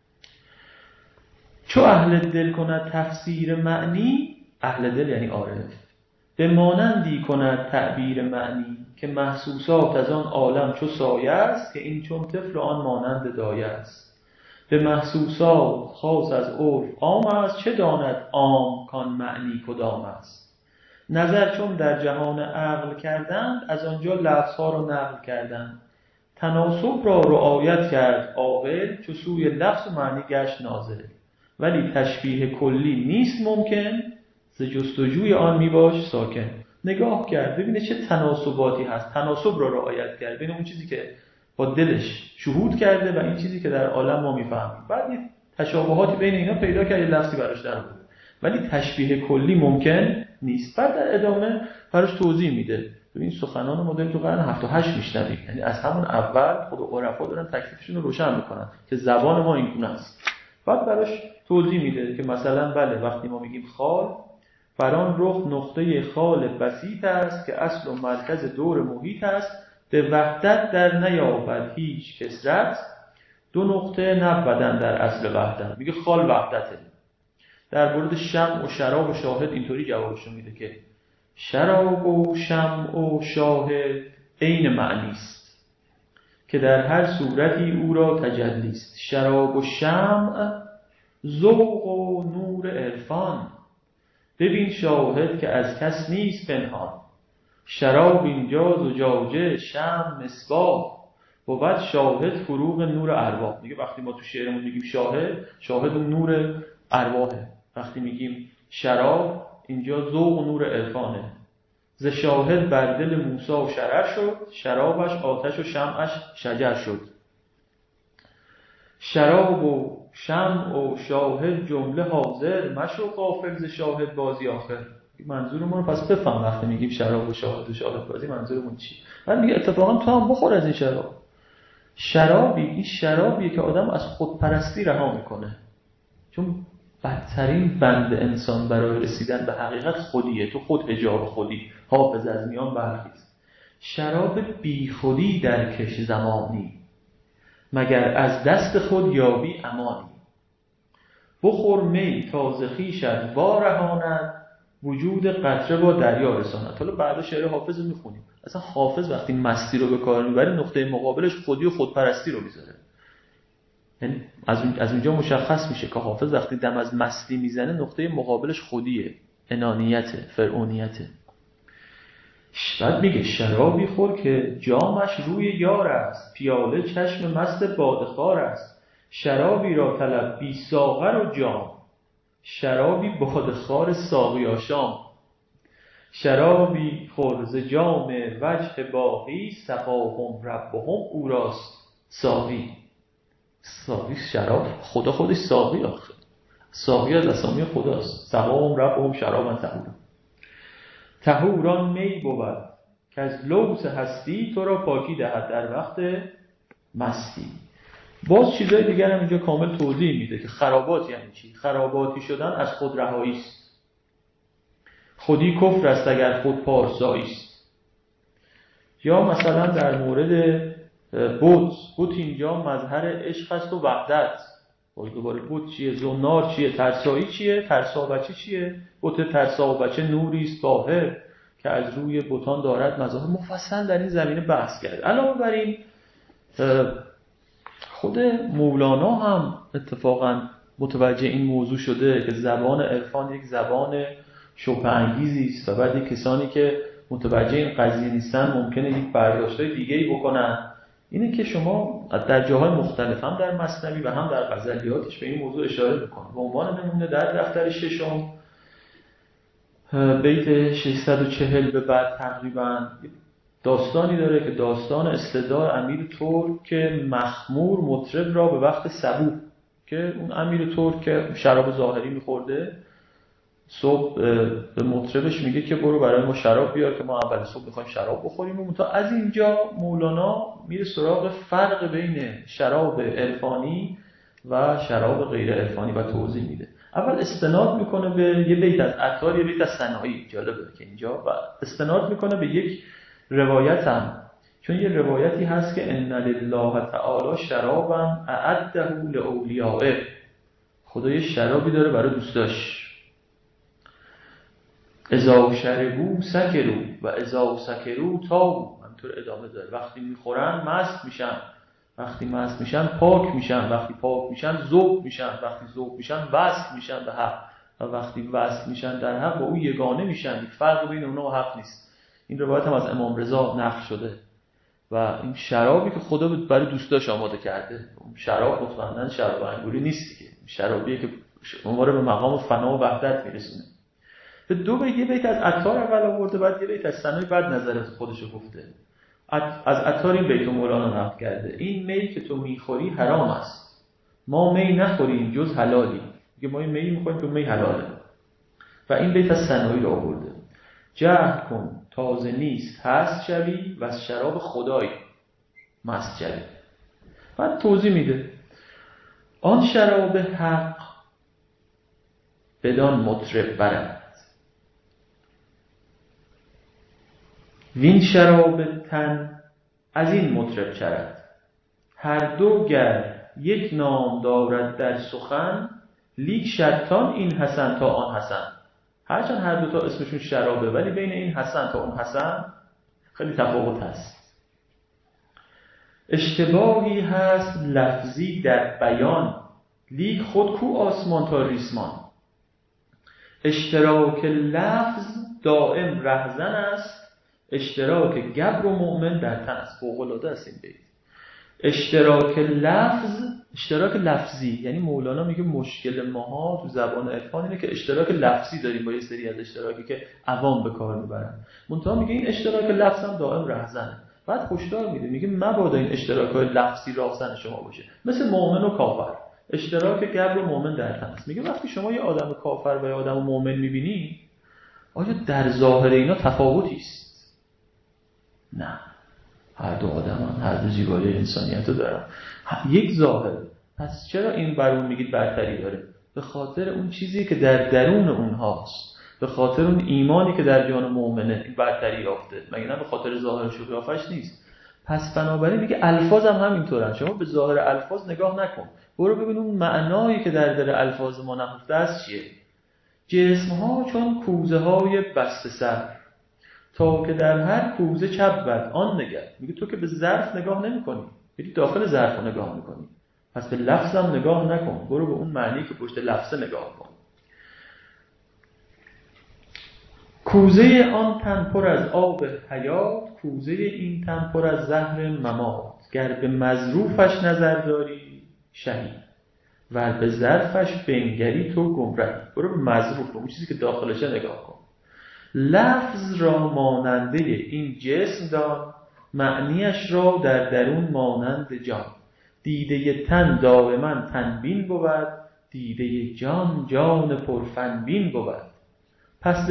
چو اهل دل کند تفسیر معنی، اهل دل یعنی عارف، به مانندی کند تعبیر معنی، که محسوسات از آن عالم چو سایه است، که این چون طفل آن مانند دایه است. به محسوسات خاص از عرف عام است، چه داند عام کان معنی کدام است. نظر چون در جهان عقل کردند، از آنجا لفظها را نقل کردند. تناسب را رعایت کرد عاقل، چو سوی لفظ و معنی گشت ناظر. ولی تشبیه کلی نیست ممکن، ز جستجوی آن میباش ساکن. نگاه کرد ببینه چه تناسباتی هست، تناسب را رعایت کرد بین اون چیزی که با دلش شهود کرده و این چیزی که در عالم ما میفهمیم. بعد تشابهاتی بین اینا پیدا کرد، یه لفظی براش در آورد، ولی تشبیه کلی ممکن نیست. بعد در ادامه براش توضیح میده. ببین سخنان مدرن تو قرن 7 و 8 میشنویم، یعنی از همون اول خود عرفا دارن تکلیفشون رو روشن میکنن که زبان ما اینگونه است. بعد براش توضیح میده که مثلا بله وقتی ما میگیم خال، بران رخ نقطه خال بسیط است، که اصل و مرکز دور محیط است. به وحدت در نیابد هیچ کسرت، دو نقطه نبودن در اصل وحدت. میگه خال وحدته. در مورد شمع و شراب و شاهد اینطوری جوابشو میده که شراب و شمع و شاهد عین معنی است، که در هر صورتی او را تجلی است. شراب و شمع ذوق و نور عرفان، ببین شاهد که از کس نیست پنهان. شراب اینجا زجاجه، شمع مصباح، بود شاهد فروغ نور ارواح. میگه وقتی ما تو شعرمون میگیم شاهد، شاهد نور ارواحه. وقتی میگیم شراب، اینجا ذوق و نور عرفانه. ز شاهد بر دل موسی و شرر شد، شرابش آتش و شمعش شجر شد. شراب و شمع و شاهد جمله حاضر، مشو غافل ز شاهد بازی آخر. منظورمون رو پس بفهم وقتی میگیم شراب و شاهد و شاهد بازی منظورمون چی. بعد میگه اتفاقا تو هم بخور از این شراب. شرابی، این شرابیه که آدم از خودپرستی رها میکنه، چون بدترین بند انسان برای رسیدن به حقیقت خودیه. تو خود حجاب خودی، حافظ از میان برخیز. شراب بی خودی در کش زمانی، مگر از دست خود یابی امانی. بخور می تا ز خویشت وارهاند، وجود قطره با دریا رساند. حالا بعد شعر حافظ میخونیم. اصلا حافظ وقتی مستی رو به کار میبره نقطه مقابلش خودی و خودپرستی رو میذاره. یعنی از اونجا مشخص میشه که حافظ وقتی دم از مستی میزنه نقطه مقابلش خودیه، انانیته، فرعونیته. بعد میگه شرابی خور که جامش روی یار است، پیاله چشم مست بادخوار است. شرابی را طلب بی ساغر و جام، شرابی بادخوار ساقی آشام. شرابی خور ز جام وجه باقی، سقاهم ربهم او راست ساقی. ساقی شراب خدا خودش ساقی، آخه ساقی از اسامی خداست. سقاهم ربهم شرابا طهورا. طهوران می بود که از لوث هستی تو را پاکی دهد در وقت مستی. باز چیزای دیگر هم اینجا کامل توضیح میده که خرابات یعنی چی. خراباتی شدن از خود رهایی است. خودی کفر است اگر خود پارسایی است. یا مثلا در مورد بت اینجا مظهر عشق است و وحدت. باید دوباره بت چیه؟ زنار چیه؟ ترسایی چیه؟ ترسابچه چیه؟ بت ترسابچه نوری است طاهر که از روی بتان دارد مظاهر. مفصل در این زمینه بحث کرد. علاوه بر این خود مولانا هم اتفاقا متوجه این موضوع شده که زبان عرفان یک زبان شبهه انگیزی است و بعد کسانی که متوجه این قضیه نیستن ممکنه یک برداشت‌های دیگه‌ای بکنن. اینه که شما در جاهای مختلف هم در مثنوی و هم در غزلیاتش به این موضوع اشاره می‌کنه. به عنوان نمونه در دفتر ششم بیت 640 به بعد تقریبا داستانی داره که داستان استدعای امیر ترک مخمور مطرب را به وقت صبوح، که اون امیر ترک که شراب ظاهری می‌خورده صبح به مطربش میگه که برو برای ما شراب بیار که ما اول صبح می‌خوایم شراب بخوریم. و تا از اینجا مولانا میره سراغ فرق بین شراب عرفانی و شراب غیر عرفانی و توضیح میده. اول استناد میکنه به یه بیت از عطار، یه بیت از سنایی. جالبه که اینجا و استناد میکنه به یک روایت هم، چون یه روایتی هست که ان لله تعالی شرابا اعده لاولیائه، خدا یه شرابی داره برای دوستاش. اذا شربوا سکروا و اذا سکروا تابوا. همینطور ادامه داره. وقتی میخورن مست میشن، وقتی مست میشن پاک میشن، وقتی پاک میشن ذوق میشن، وقتی ذوق میشن وصل میشن به حق، و وقتی وصل میشن در حق با او یگانه میشن. فرق بین اونها و حق نیست. این روایت هم از امام رضا نقل شده. و این شرابی که خدا برای دوستاش آماده کرده، شراب مطمئنا شراب انگوری نیست دیگه، شرابیه که ما رو به مقام فنا و وحدت میرسونه. به یه بیت از عطار اول آورده، بعد یه بیت از سنایی، بعد نظرت خودشو گفته. از عطار این بیت مولانا نقل کرده: این می که تو میخوری حرام است، ما می نخوریم جز حلالی. میگه ما این می میخوریم تو می حلاله. و این بیت از سنایی رو آورده: جهل کن تازه نیست هست شوی و از شراب خدای مست شوی. بعد توضیح میده آن شراب حق بدان مطرب برد، وین شراب تن از این مطرب چرد. هر دو گر یک نام دارد در سخن، لیک شطان این حسن تا آن حسن. هرچند هر دو تا اسمشون شرابه، ولی بین این حسن تا اون حسن خیلی تفاوت هست. اشتباهی هست لفظی در بیان، لیک خود کو آسمان تا ریسمان. اشتراک لفظ دائم رهزن است، اشتراک گبر و مؤمن در تن است. فوق‌العاده است این بیت. اشتراک لفظی یعنی مولانا میگه مشکل ماها تو زبان عرفان اینه که اشتراک لفظی داریم با یه سری از اشتراکی که عوام به کار میبرن. منتها میگه این اشتراک لفظ هم دائم رهزنه. بعد هشدار میده، میگه مبادا این اشتراک‌های لفظی راهزن شما باشه، مثل مؤمن و کافر. اشتراک گبر و مؤمن در تن است. میگه وقتی شما یه آدم کافر و یه آدم مؤمن میبینی، آیا در ظاهر اینا تفاوتی است؟ نه، هر دو آدم هم هر دو زیبایی انسانیت رو دارن، یک ظاهر. پس چرا این بر اون میگید برتری داره؟ به خاطر اون چیزی که در درون اونهاست، به خاطر اون ایمانی که در جان مؤمنه این برتری یافته، مگه نه به خاطر ظاهرش و قیافش نیست. پس بنابراین میگه الفاظ هم همینطورن. شما به ظاهر الفاظ نگاه نکن، برو ببین اون معنایی که در الفاظ ما نهفته است چیه. جسم‌ها چون کوزه های بسته سر، تا که در هر کوزه چپ بد آن نگر. میگه تو که به ظرف نگاه نمی‌کنی، میری داخل ظرف رو نگاه می‌کنی، پس به لفظم نگاه نکن، برو به اون معنی که پشت لفظ نگاه کن. کوزه آن تن پر از آب حیات، کوزه این تن پر از زهر ممات. گر به مظروفش نظر داری شهید، ور به ظرفش بنگری تو گمرهی. برو به مظروف، اون چیزی که داخلشه نگاه کن. لفظ را ماننده این جسم دان، معنیش را در درون مانند جان. دیده تن دائما تنبین بود، دیده جان جان پرفنبین بود. پس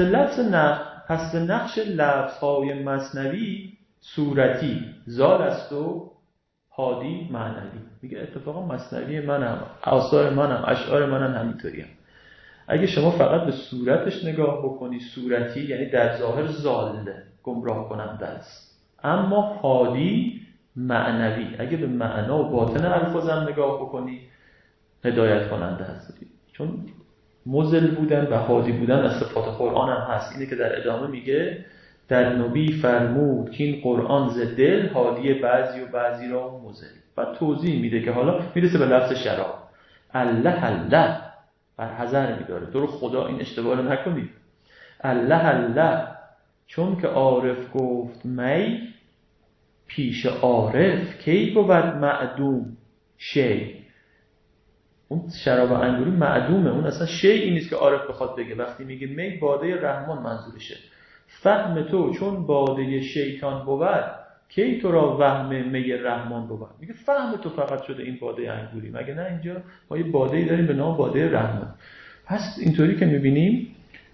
به نقش لفظهای مثنوی صورتی زال است و هادی معنوی. میگه اتفاقا مثنوی منم، آثار منم، اشعار منم همینطوری هم. اگه شما فقط به صورتش نگاه بکنی، صورتی یعنی در ظاهر زاله، گمراه کننده است، اما هادی معنوی، اگه به معنا و باطن الفاظم نگاه بکنی هدایت کننده هستی. چون مضل بودن و هادی بودن از صفات قرآن هم هست. اینه که در ادامه میگه در نبی فرمود که این قرآن ز دل هادی بعضی و بعضی را مضل. بعد توضیح میده که حالا میرسه به لفظ شراب. الله الله بر حذر میداره تو رو خدا این اشتباه رو نکنید. الله الله چون که عارف گفت می، پیش عارف کی بود معدوم شی. اون شراب انگوری معدومه، اون اصلا شیئی نیست که عارف بخواد بگه. وقتی میگه می باده رحمان منظورشه. فهم تو چون باده شیطان بود، کی تو را وهم می رحمان بود. میگه فهم تو فقط شده این باده انگوری، مگه نه اینجا ما یه باده‌ای داریم به نام باده رحمان. پس اینطوری که میبینیم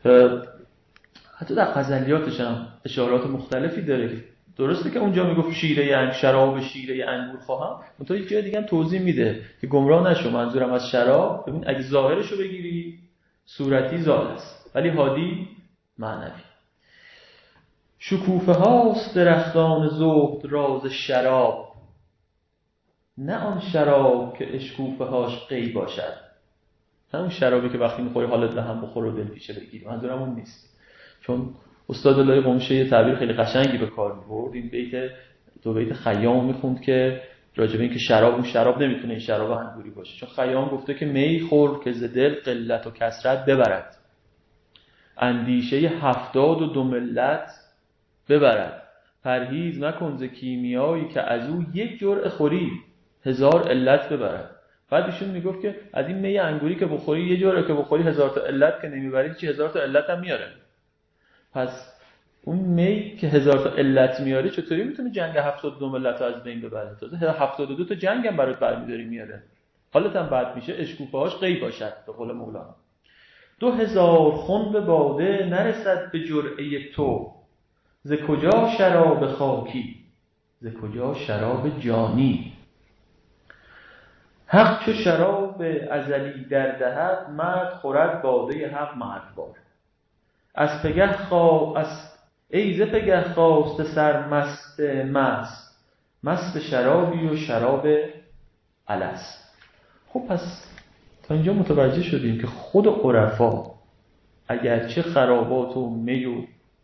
حتی در غزلیاتش هم اشارات مختلفی داره که درسته که اونجا میگفت شراب شیره انگور خواهم، منتها یک جای دیگه هم توضیح میده که گمراه نشو. منظورم از شراب، ببین اگه ظاهرش رو بگیری صورتی زال است ولی هادی معنوی. شکوفه هاست درختان زهد راز شراب، نه آن شراب که اشکوفه هاش قی باشد. همون شرابی که وقتی میخوری حالت به هم بخور و دل پیشه بگیری، منظورم اون نیست. چون استاد الله قمشه یه تعبیر خیلی قشنگی به کار می‌برد. این دو بیت خیام میخوند که راجع به این که شراب نمیتونه این شراب انگوری باشه. چون خیام گفته که می خور که ز دل قلت و کثرت ببرد، اندیشه 72 ملت ببرد. پرهیز مکن ز کیمیایی که از او یک جرعه خوری 1000 علت ببرد. بعد ایشون میگفت که از این می انگوری که بخوری یه جرعه که بخوری 1000 تا علت که نمیبری، چی 1000 تا علت هم میاره. پس اون می که 1000 تا علت میاره چطوری میتونه جنگ 72 ملت رو از بین ببره؟ تازه 72 تا جنگ هم برات برمی‌داری میاره. حالت هم بد میشه، اشکوفه هاش قی باشد به قول مولانا. 2000 خنب باده نرسد به جرعه تو، ز کجا شراب خاکی ز کجا شراب جانی. حق چو شراب ازلی در دهد، مرد خورد باده حق مردوار. ای ز پگه خواست سر مست شرابی و شراب الست. خب پس تا اینجا متوجه شدیم که خود عرفا اگرچه خرابات و می و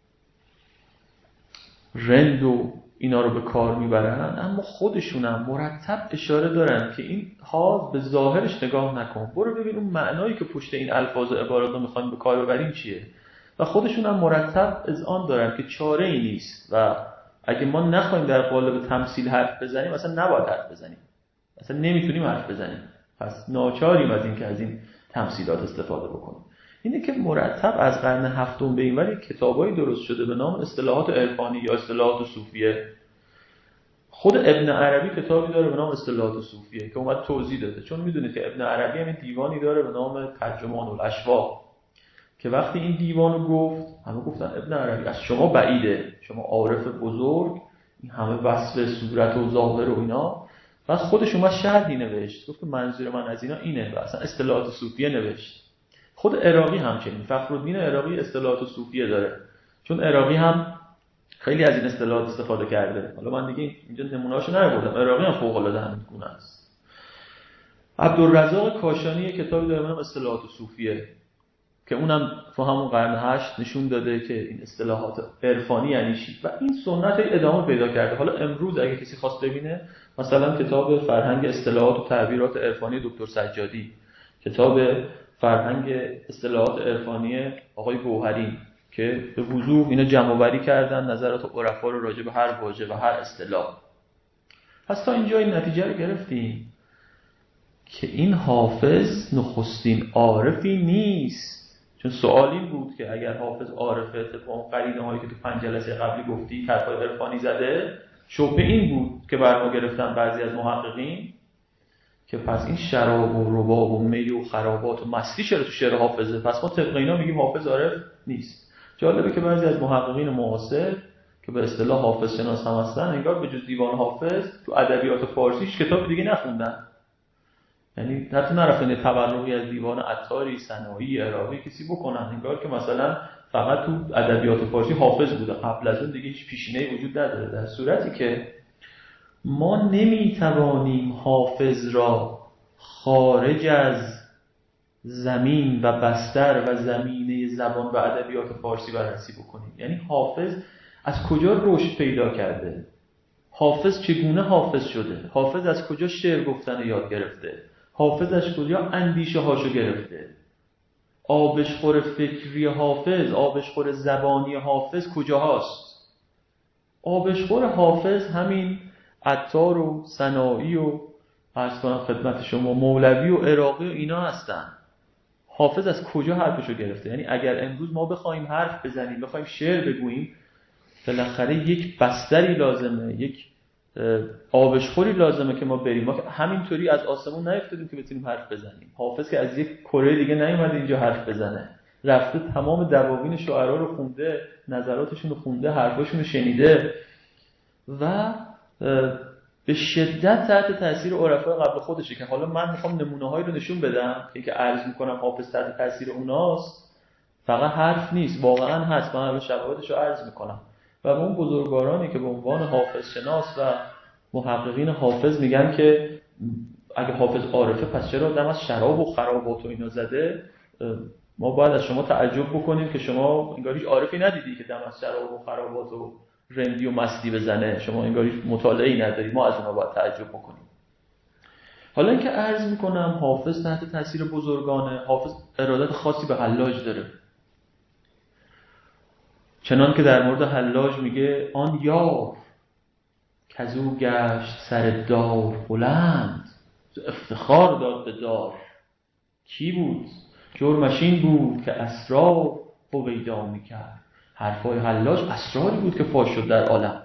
رند و اینا رو به کار میبرن، اما خودشون هم مرتب اشاره دارن که این حال به ظاهرش نگاه نکن، برو ببین اون معنایی که پشت این الفاظ و عبارات رو میخوایم به کار ببریم چیه. و خودشون هم مرتب اذعان دارن که چاره ای نیست و اگه ما نخوایم در قالب تمثیل حرف بزنیم اصلا نباید حرف بزنیم، اصلا نمیتونیم حرف بزنیم، پس ناچاریم از این که از این تمثیلات استفاده بکنیم. اینه که مرتب از قرن هفتم به این وری کتابایی درست شده به نام اصطلاحات عرفانی یا اصطلاحات صوفیه. خود ابن عربی کتابی داره به نام اصطلاحات صوفیه که اومد توضیح داده. چون میدونید که ابن عربی هم دیوانی داره به نام ترجمان الاشواق که وقتی این دیوانو گفت همه گفتن ابن عربی از شما بعیده، شما عارف بزرگ، این همه وصف صورت و ظاهر و اینا. بعد خودش اومد شرحی نوشت گفت منظور من از اینا اینه و اصلا اصطلاحات صوفیه نوشت. خود عراقی همچنین، فخرالدین عراقی اصطلاحات صوفیه داره، چون عراقی هم خیلی از این اصطلاحات استفاده کرده. حالا من دیگه اینجا نمونه‌اشو نبردم، عراقی هم فوق‌العاده همین گونه است. عبدالرزاق کاشانی کتابی داره به نام اصطلاحات صوفیه که اونم تو همون قرن 8 نشون داده که این اصطلاحات عرفانی یعنی چی و این سنت ادامه پیدا کرده. حالا امروز اگه کسی خواست ببینه مثلا کتاب فرهنگ اصطلاحات و تعبیرات عرفانی دکتر سجادی، کتاب فرهنگ اصطلاحات عرفانی آقای گوهری که به وضوح اینو جمع‌آوری کردن نظرات عرفا رو راجع به هر واژه و هر اصطلاح. پس تا اینجا این نتیجه رو گرفتیم که این حافظ نخستین عارفی نیست. چون سوال این بود که اگر حافظ عارفه طبق اون قرینه‌هایی که تو 5 جلسه قبلی گفتی حرفای عرفانی زده، شبهه این بود که برما گرفتن بعضی از محققین که پس این شراب و رباب و می و خرابات و مستی چرا تو شعر حافظه؟ پس ما طبق اینا میگیم حافظ عارف نیست. جالبه که بعضی از محققین معاصر که به اصطلاح حافظ شناس هم هستن انگار به جز دیوان حافظ تو ادبیات فارسی هیچ کتاب دیگه نخوندن. یعنی حتی نرفتن یه تبرقی از دیوان عطاری، سنایی، عراقی کسی بکنن، انگار که مثلا فقط تو ادبیات فارسی حافظ بوده، قبل از اون دیگه هیچ پیشینه‌ای وجود نداره. در صورتی که ما نمیتوانیم حافظ را خارج از زمین و بستر و زمینه زبان و ادبیات فارسی بررسی بکنیم. یعنی حافظ از کجا رشد پیدا کرده، حافظ چگونه حافظ شده، حافظ از کجا شعر گفتن یاد گرفته، حافظ از کجا اندیشه هاشو گرفته، آبشخور فکری حافظ، آبشخور زبانی حافظ کجاهاست. آبشخور حافظ همین عطار و سنایی و عرض کنم خدمت شما مولوی و عراقی و اینا هستن. حافظ از کجا حرفشو گرفته؟ یعنی اگر امروز ما بخوایم حرف بزنیم، بخوایم شعر بگوییم، بالاخره یک بستری لازمه، یک آبشخوری لازمه که ما بریم. ما همینطوری از آسمون نیفتادیم که بتونیم حرف بزنیم. حافظ که از یک کره دیگه نیومده اینجا حرف بزنه، رفته تمام دواوین شعرا رو خونده، نظراتشون رو خونده، حرفاشون رو شنیده و به شدت تحت تاثیر عرفای قبل خودشه که حالا من میخوام نمونه‌هایی رو نشون بدم که عرض میکنم حافظ تحت تاثیر اوناست، فقط حرف نیست، واقعا هست. من شواهدش رو عرض میکنم و اون بزرگوارانی که به عنوان حافظ شناس و محققین حافظ میگن که اگه حافظ عارفه پس چرا دم از شراب و خرابات و اینا زده، ما باید از شما تعجب بکنیم که شما انگار هیچ عارفی ندیدی که دم از شراب و خرابات و رندی و مستی بزنه، شما انگار هیچ مطالعه‌ای نداری، ما از اونها باید تعجب بکنیم. حالا اینکه عرض میکنم حافظ تحت تاثیر بزرگانه، حافظ ارادت خاصی به حلاج داره، چنان که در مورد حلاج میگه آن یار کزو گشت سر دار بلند، افتخار داد به دار. کی بود؟ جرمش این بود که اسرار هویدا میکرد. حرفای حلاج اسراری بود که فاش شد در عالم.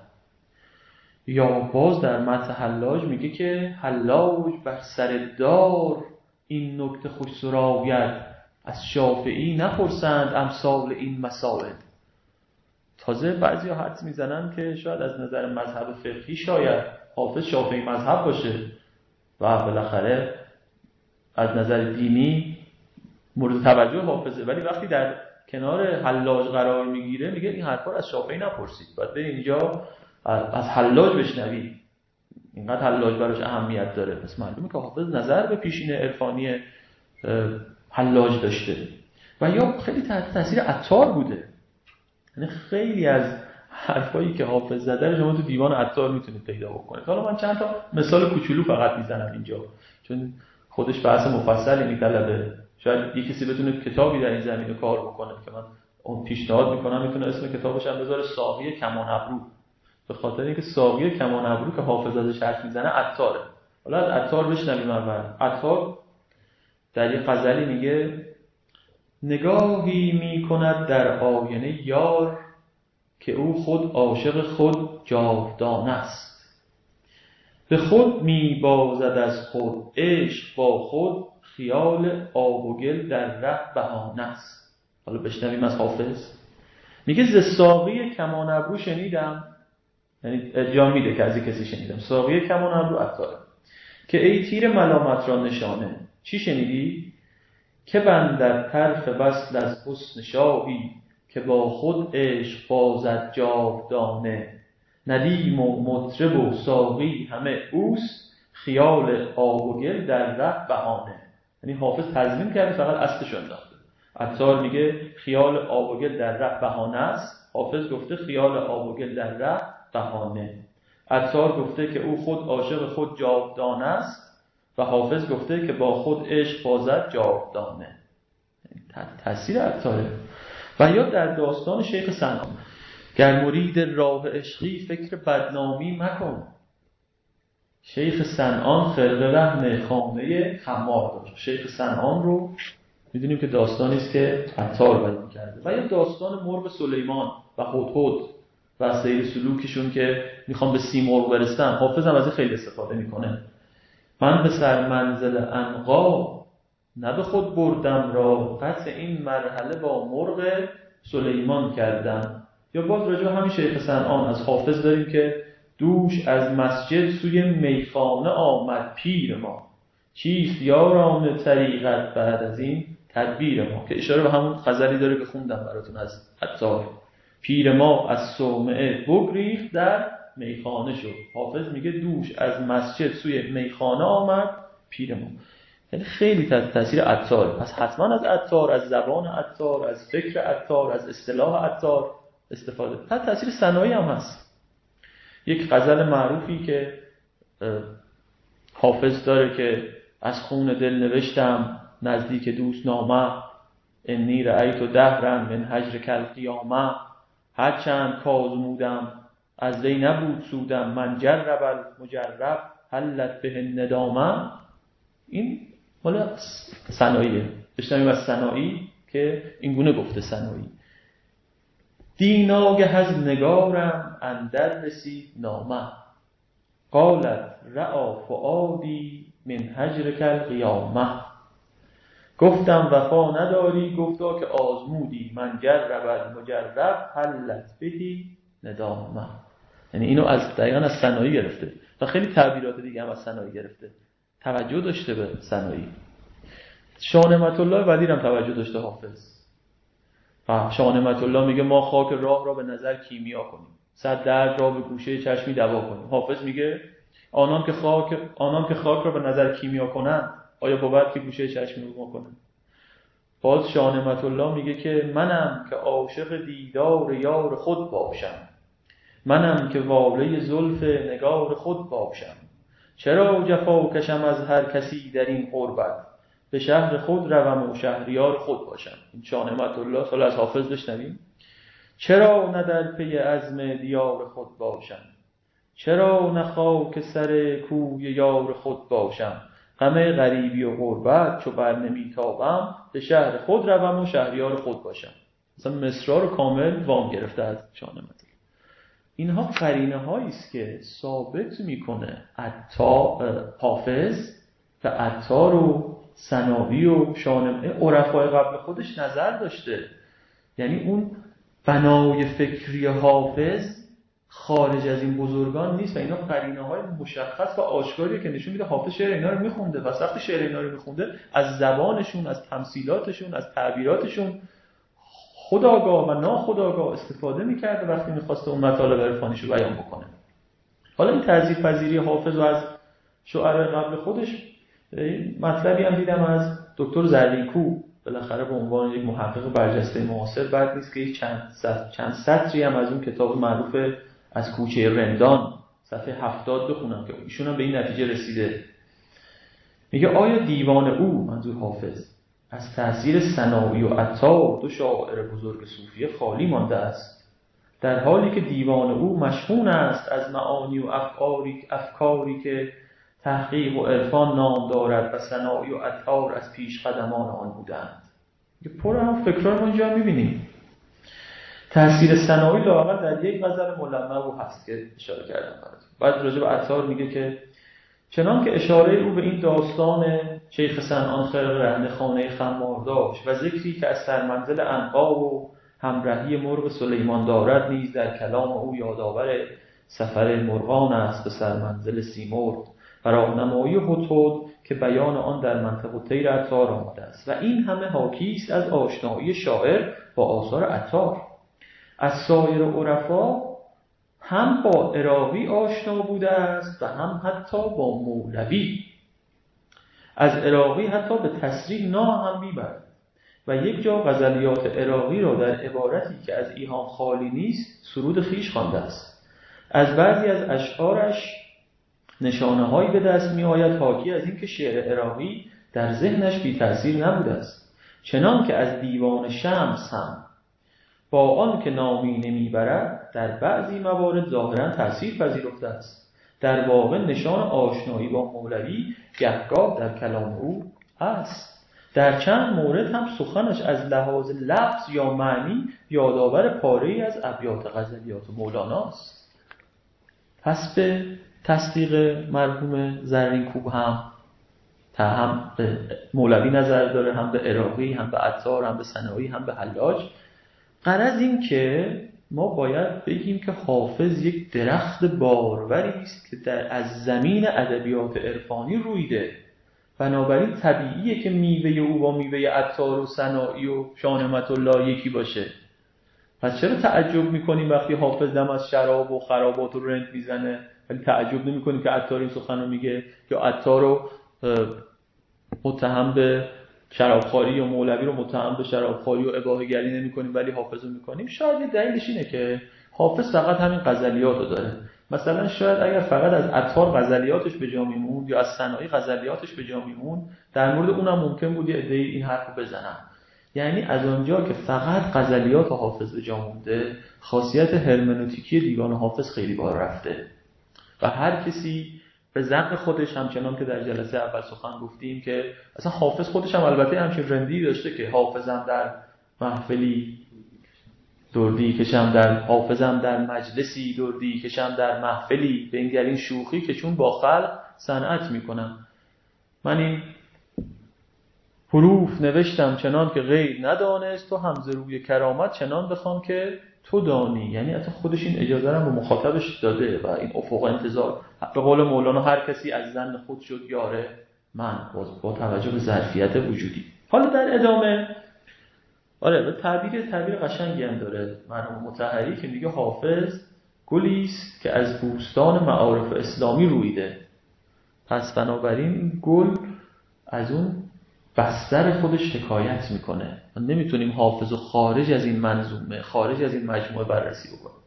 یا باز در متن حلاج میگه که حلاج بر سر دار این نکته خوش سراید، از شافعی نپرسند امثال این مسائل. تازه بعضی ها حدس میزنن که شاید از نظر مذهب فقهی شاید حافظ شافعی مذهب باشه و بالاخره از نظر دینی مورد توجه حافظه، ولی وقتی در کنار حلاج قرار میگیره میگه این حرفا رو از شافعی نپرسید، باید برید اینجا از حلاج بشنوید، اینقدر حلاج براش اهمیت داره. پس معلومه که حافظ نظر به پیشین عرفانی حلاج داشته و یا خیلی تحت تاثیر عطار بوده. یعنی خیلی از حرفایی که حافظ زده رو شما تو دیوان عطار میتونید پیدا بکنید. حالا من چند تا مثال کوچولو فقط میزنم اینجا چون خودش بحث مفصلی میطلبه، شاید یه کسی بتونه کتابی در این زمینه کار بکنه که من اون پیشنهاد میکنم میتونه اسم کتابش هم بذاره ساقی کمان ابرو، به خاطر اینکه ساقی کمان ابرو که حافظ ازش حرف میزنه عطاره. حالا از عطار بشنویم. اول عطار در یه غزلی میگه نگاهی میکند در آینه یار، که او خود عاشق خود جاودانه است. به خود میبازد از خود عشق با خود، خیال آب و گل در ره بهانه است. حالا بشنویم از حافظ. میگه ز ساقی کمان ابرو شنیدم، یعنی ارجاع میده که از کسی شنیدم، ساقی کمان ابرو عطاره، که ای تیر ملامت را نشانه. چی شنیدی؟ که بندد طرف وصل از حسن شاهی، که با خود عشق بازد جاودانه. ندیم و مطرب و ساقی همه اوست، خیال آب و گل در ره بهانه. یعنی حافظ تضمین کرده فقط اصلش انداخته. عطار میگه خیال آب و گل در ره بهانه است، حافظ گفته خیال آب و گل در ره بهانه. عطار گفته که او خود عاشق خود جاودانه است و حافظ گفته که با خود عشق بازد جاودانه. تاثیر عطاره. و یا در داستان شیخ صنعان، گر مرید راه عشقی فکر بدنامی مکن. شیخ صنعان خرقه ره میخانه خمار داشت. شیخ صنعان رو میدونیم که داستانی است که عطار بیان کرده. و یا داستان مرغ سلیمان و هدهد و سیر سلوکشون که میخوام به سیمرغ برسن. حافظ هم از این خیلی استفاده میکنه. من به سر منزل عنقا نه به خود بردم را، قطع این مرحله با مرغ سلیمان کردم. یا باز راجع همین شیخ صنعان از حافظ داریم که دوش از مسجد سوی میخانه آمد پیر ما، چیست یاران طریقت بعد از این تدبیر ما، که اشاره به همون غزلی داره که خوندم براتون از عطار. پیر ما از صومعه بگریخت در میخانه شد. حافظ میگه دوش از مسجد سوی میخانه آمد پیر ما. یعنی خیلی تاثیر عطار. پس حتما از عطار، از زبان عطار، از فکر عطار، از اصطلاح عطار استفاده. پس تاثیر ثنایی هم هست. یک غزل معروفی که حافظ داره که از خون دل نوشتم نزدیک دوست نامه، انی رأیت دهرا من هجر کل قیامه، هرچند کازمودم از وی نبود سودم، من جرب المجرب حلت به ندامه. این مال ثناییه. بشنویم از ثنایی که این گونه گفته ثنایی: دیناگه از نگارم اندر رسید نامه، قالت رعا فؤادی من هجرک القیامه، گفتم وفا نداری گفتا که آزمودی، من جرب المجرب حلت بهی ندامه. یعنی اینو از دقیقاً از ثنایی گرفته و خیلی تعبیرات دیگه هم از ثنایی گرفته. توجه داشته به ثنایی. شاه نعمت الله ودیر هم توجه داشته حافظ. شاه نعمت الله میگه ما خاک راه را به نظر کیمیا کنیم، صد درد را به گوشه چشمی دوا کنیم. حافظ میگه آنان که خاک را به نظر کیمیا کنند، آیا بود که گوشه چشمی رو کنند؟ باز شاه نعمت الله میگه که منم که عاشق دیدار یار خود باشم، منم که واله زلف نگار خود باشم، چرا جفا کشم از هر کسی در این غربت، به شهر خود روم و شهریار خود باشم. این شاه نعمت الله. سال از حافظ بشنویم: چرا نه در پی عزم دیار خود باشم، چرا نه خاک سر کوی یار خود باشم، غم غریبی و غربت چو بر نمیتابم، به شهر خود روم و شهریار خود باشم. مثلا مصرع رو کامل وام گرفته از شاه نعمت الله. اینها قرینه هایی است که ثابت میکنه حافظ و عطار و ثنایی و شاه عرفای قبل خودش نظر داشته. یعنی اون بنای فکری حافظ خارج از این بزرگان نیست و اینا قرینه های مشخص و آشکاریه که نشون میده حافظ شعر اینا رو میخونده و وقتی شعر اینا رو میخونده از زبانشون، از تمثیلاتشون، از تعبیراتشون خودآگاه و ناخودآگاه استفاده میکرده وقتی میخواسته اون مطالب عرفانیش رو بیان بکنه. حالا این ترجیح پذیری حافظ و از شعرای قبل خودش مطلبی هم دیدم از دکتر زرینکو، بالاخره به عنوان یک محقق برجسته معاصر بد نیست که چند سطری هم از اون کتاب معروف از کوچه رندان صفحه 70 بخونم که ایشون هم به این نتیجه رسیده. میگه آیا دیوان او، منظور حافظ، از تأثیر ثنایی و عطار دو شاعر بزرگ صوفی خالی مانده است، در حالی که دیوان او مشحون است از معانی و افکاری که تحقیق و عرفان نام دارد و ثنایی و عطار از پیش قدمان آن بودند. پر هم فکرها رو اینجا می‌بینیم. تأثیر ثنایی لااقل در یک غزل ملمع هست که اشاره کردم براتون. بعد راجع به عطار میگه که چنان که اشاره او به این داستان شیخ صنعان خرقه ره خانه خمار داشت و ذکری که از سرمنزل عنقا و همراهی مرغ سلیمان دارد نیز در کلام او یادآور سفر مرغان است به سرمنزل سیمرغ و راهنمایی هدهد که بیان آن در منطق طیر عطار آمده است و این همه حاکی است از آشنایی شاعر با آثار عطار. از سایر عرفا هم با عراقی آشنا بوده است و هم حتی با مولوی. از عراقی حتی به تصریح نام هم میبرد. و یک جا غزلیات عراقی را در عبارتی که از ایهام خالی نیست سرود خویش خوانده است. از بعضی از اشعارش نشانه‌هایی به دست می‌آید حاکی از اینکه شعر عراقی در ذهنش بی تأثیر نبوده است، چنان که از دیوان شمس هم با آن که نامی نمیبرد در بعضی موارد ظاهراً تأثیر پذیرفته است. در واقع نشان آشنایی با مولوی گهگاه در کلام او است. در چند مورد هم سخنش از لحاظ لفظ یا معنی یادآور پاره‌ای از ابیات غزلیات مولاناست. پس به تصدیق مرحوم زرینکوب هم به مولوی نظر داره، هم به عراقی، هم به عطار، هم به سنایی، هم به حلاج. غرض این که ما باید بگیم که حافظ یک درخت باروری است که از زمین ادبیات عرفانی رویده، بنابراین طبیعیه که میوه او با میوه عطار و سنایی و شاه نعمت الله یکی باشه. پس چرا تعجب میکنیم وقتی حافظ دم از شراب و خرابات و رند میزنه، ولی تعجب نمیکنیم که عطار این سخن رو میگه، یا عطار رو متهم به شرابخواری یا مولوی رو متهم به شرابخواری و اباحه‌گری نمی‌کنیم ولی حافظ رو می‌کنیم؟ شاید یه دلیلش اینه که حافظ فقط همین غزلیات رو داره. مثلا شاید اگر فقط از عطار غزلیاتش به جا میموند یا از سنایی غزلیاتش به جا میموند، در مورد اونم ممکن بود یه عده‌ای این حرفو بزنن. یعنی از آنجا که فقط غزلیات حافظ به جا مونده، خاصیت هرمنوتیکی دیوان حافظ خیلی بار رفته و هر کسی به ذوق خودش، همچنان که در جلسه اول سخن گفتیم که اصلا حافظ خودش هم البته همچین رندی داشته که حافظم در محفلی دردی کشم، در حافظم در مجلسی دردی کشم در محفلی، به این شوخی که چون با خلق صنعت میکنم. من این حروف نوشتم چنان که غیر ندانست، تو هم ز روی کرامت چنان بخوان که تو دانی. یعنی حتی خودش این اجازه رو به مخاطبش داده و این افق انتظار، به قول مولانا هر کسی از زن خود شد یاره من، با توجه به ظرفیت وجودی. حالا در ادامه به تعبیر قشنگی هم داره مرحوم مطهری که میگه حافظ گلی است که از بوستان معارف اسلامی رویده. پس بنابراین این گل از اون بستر خودش حکایت میکنه. ما نمیتونیم حافظ رو خارج از این منظومه، خارج از این مجموعه بررسی بکنیم.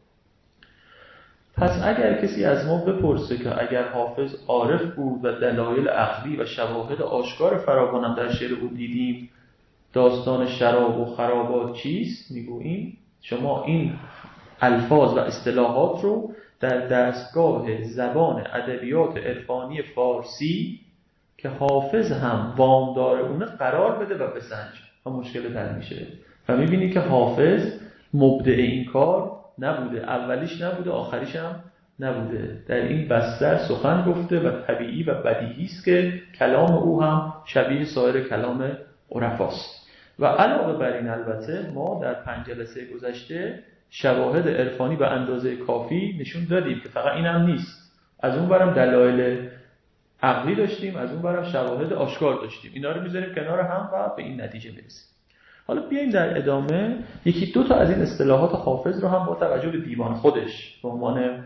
پس اگر کسی از ما بپرسه که اگر حافظ عارف بود و دلایل عقلی و شواهد آشکار فراوان در شعر او دیدیم، داستان شراب و خرابات چیست؟ میگوییم شما این الفاظ و اصطلاحات رو در دستگاه زبان ادبیات عرفانی فارسی که حافظ هم وامدار اونه قرار بده و بسنج و مشکل حل میشه. و میبینی که حافظ مبدع این کار نبوده، اولیش نبوده، آخریش هم نبوده. در این بستر سخن گفته و طبیعی و بدیهی است که کلام او هم شبیه سایر کلام عرفاست. و علاوه بر این البته ما در 5 جلسه گذشته شواهد عرفانی به اندازه کافی نشون دادیم که فقط اینم نیست، از اون برم دلایل عقلی داشتیم، از اون برم شواهد آشکار داشتیم. اینا رو میذاریم کنار هم و به این نتیجه برسیم. حالا بیایم در ادامه یکی دو تا از این اصطلاحات حافظ رو هم با توجه به دیوان خودش به عنوان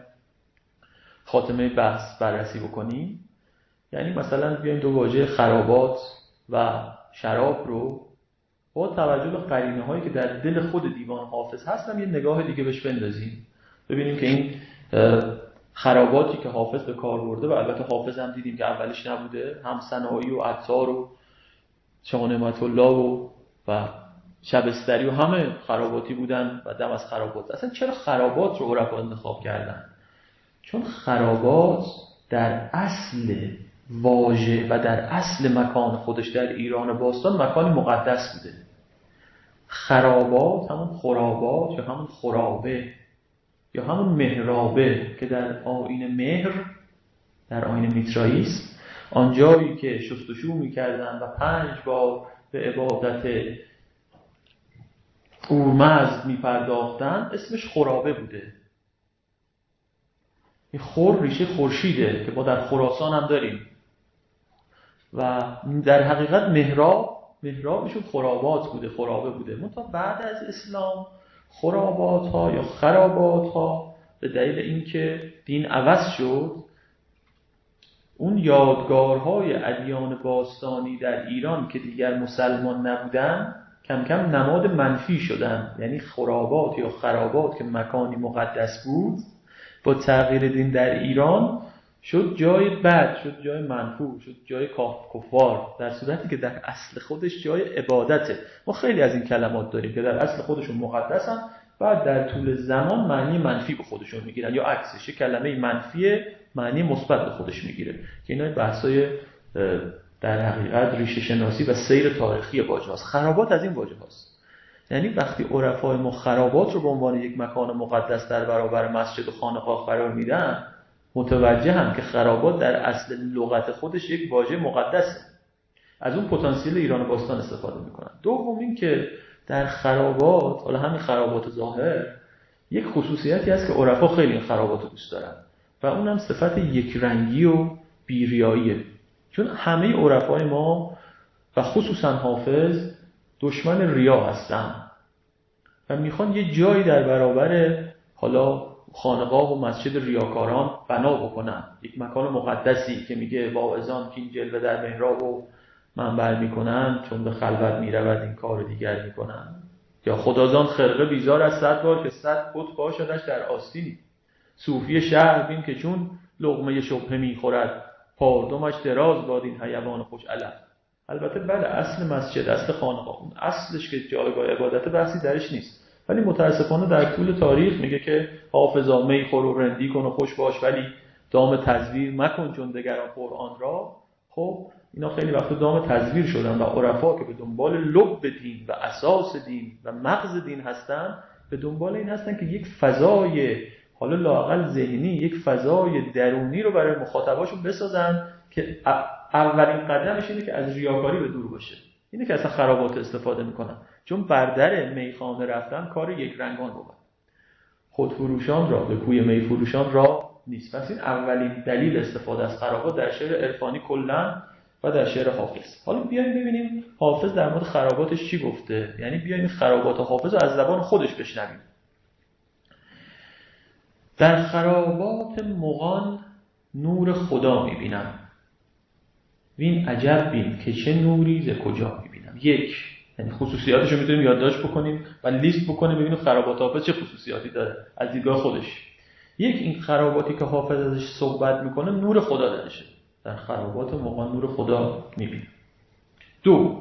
خاتمه بحث بررسی بکنیم. یعنی مثلا بیایم دو واژه خرابات و شراب رو با توجه به قرینه‌هایی که در دل خود دیوان حافظ هست هم یه نگاه دیگه بهش بندازیم، ببینیم که این خراباتی که حافظ به کار برده و البته حافظ هم دیدیم که اولش نبوده، هم سنایی و عطار و شاه نعمت الله و شبستری و همه خراباتی بودن و دم از خرابات. اصلا چرا خرابات رو عرفا انتخاب کردن؟ چون خرابات در اصل واژه و در اصل مکان خودش در ایران باستان مکانی مقدس بوده. خرابات همون خرابات یا همون خرابه یا همون مهرابه که در آیین مهر، در آیین میترائیست، آنجایی که شستشو میکردن و 5 بار به عبادت اورمزد میپرداختن، اسمش خرابه بوده. این خور ریشه خورشیده که ما در خراسان هم داریم و در حقیقت محرابشون خرابات بوده، خرابه بوده. منتها بعد از اسلام خرابات ها یا خرابات ها به دلیل اینکه دین عوض شد، اون یادگارهای ادیان باستانی در ایران که دیگر مسلمان نبودن کم کم نماد منفی شدن. یعنی خرابات یا خرابات که مکانی مقدس بود با تغییر دین در ایران شد جای بد، شد جای منفور، شد جای کفار، در صورتی که در اصل خودش جای عبادته. ما خیلی از این کلمات داریم که در اصل خودشون مقدسن، بعد در طول زمان معنی منفی به خودشون میگیرن، یا عکسش کلمه منفی معنی مثبت به خودش میگیره، که اینا بحثای در حقیقت ریشه شناسی و سیر تاریخی واژه هاست. خرابات از این واژه هاست. یعنی وقتی عرفای ما خرابات رو به عنوان یک مکان مقدس در برابر مسجد و خانقاه قرار میدن، متوجه هم که خرابات در اصل لغت خودش یک واژه مقدسه، از اون پتانسیل ایران باستان استفاده میکنن. دوم این که در خرابات، حالا همین خرابات ظاهر، یک خصوصیتی هست که عرفا خیلی این خرابات رو دوست دارن و اونم صفت یک رنگی و بیریاییه. چون همه عرفای ما و خصوصا حافظ دشمن ریا هستن و میخوان یه جایی در برابر حالا خانقاه و مسجد ریاکاران بنا بکنن، یک مکان مقدسی که میگه واعظان که این جلوه در محراب و منبر میکنن چون به خلوت میرود این کار دیگر میکنن، یا خدازان خرقه بیزار از 100 بار که 100 پت باشدش در آستینی، صوفی شهر بین که چون لقمه شبهه میخورد پاردمش دراز باد این حیوان خوش علف. البته بله اصل مسجد، اصل خانقاه، اون اصلش که جایگاه عبادت بحثی درش نیست، ولی متاسفانه در طول تاریخ میگه که حافظا می خور و رندی کن و خوش باش ولی دام تزویر مکن چون دگران قرآن را. خب اینا خیلی وقت دام تزویر شدن و عرفا که به دنبال لب دین و اساس دین و مغز دین هستن، به دنبال این هستن که یک فضای حالا لااقل ذهنی، یک فضای درونی رو برای مخاطباشون بسازن که اولین قدمش اینه که از ریاکاری به دور باشه. اینه که اصلا خرابات استفاده میکنن، چون بردر میخانه رفتن کار یک رنگان بود، خودفروشان را به کوی می فروشان را نیست. پس این اولین دلیل استفاده از خرابات در شعر عرفانی کلا و در شعر حافظ. حالا بیایم ببینیم حافظ در مورد خراباتش چی گفته، یعنی بیایم خرابات حافظ رو از زبان خودش بشنویم. در خرابات مغان نور خدا میبینم، وین عجب بین که چه نوری ز کجا میبینم. یک، یعنی خصوصیاتش رو میتونیم یادداشت بکنیم و لیست بکنیم ببینیم خرابات حافظ چه خصوصیاتی داره از دیدگاه خودش. یک، این خراباتی که حافظ ازش صحبت میکنه نور خدا درشه، در خرابات مغان نور خدا میبینم. دو،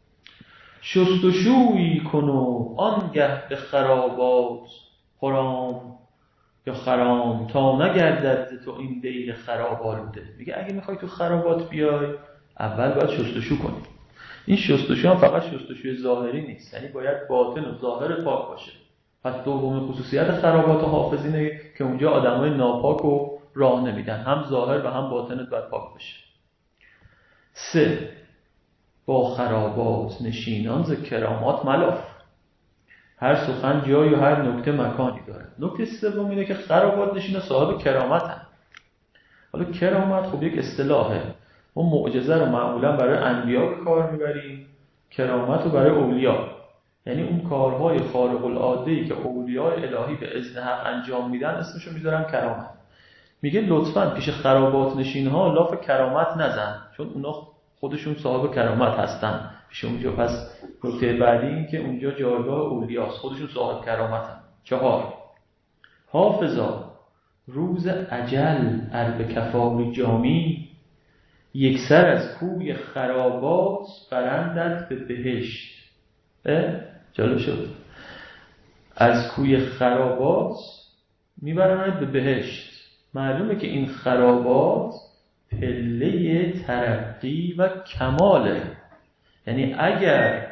شستشویی کن و آنگه به خرابات خرام یا خرام تا نگردد ز تو این دیر خراب آلوده. میگه اگه میخوای تو خرابات بیای اول باید شستشو کنی. این شستشو هم فقط شستشوی ظاهری نیست، یعنی باید باطن و ظاهر پاک باشه. پس دومین خصوصیت خرابات حافظ اینه که اونجا آدمای ناپاک رو راه نمیدن، هم ظاهر و هم باطنت باید پاک باشه. 3، با خرابات نشینان ز کرامات ملاف. هر سخن جایی و هر نکته مکانی داره. نکته سوم اینه که خرابات نشینا صاحب کرامتن. حالا کرامت خب یک اصطلاحه، ما معجزه رو معمولا برای انبیا به کار میبریم، کرامت رو برای اولیا، یعنی اون کارهای خارق العاده‌ای که اولیاء الهی به اذن حق انجام میدن اسمشو میذارن کرامت. میگه لطفاً پیش خرابات نشین‌ها لاف کرامت نزن، چون اونا خودشون صاحب کرامت هستن پیش اونجا. پس نکته بعدی این که اونجا جایگاه اولیاست، خودشون صاحب کرامتن. 4، حافظا روز اجل ار به کفار جامی، یک سر از کوی خرابات برندت به بهشت. جالب شد، از کوی خرابات میبرند به بهشت. معلومه که این خرابات پله ترقی و کماله، یعنی اگر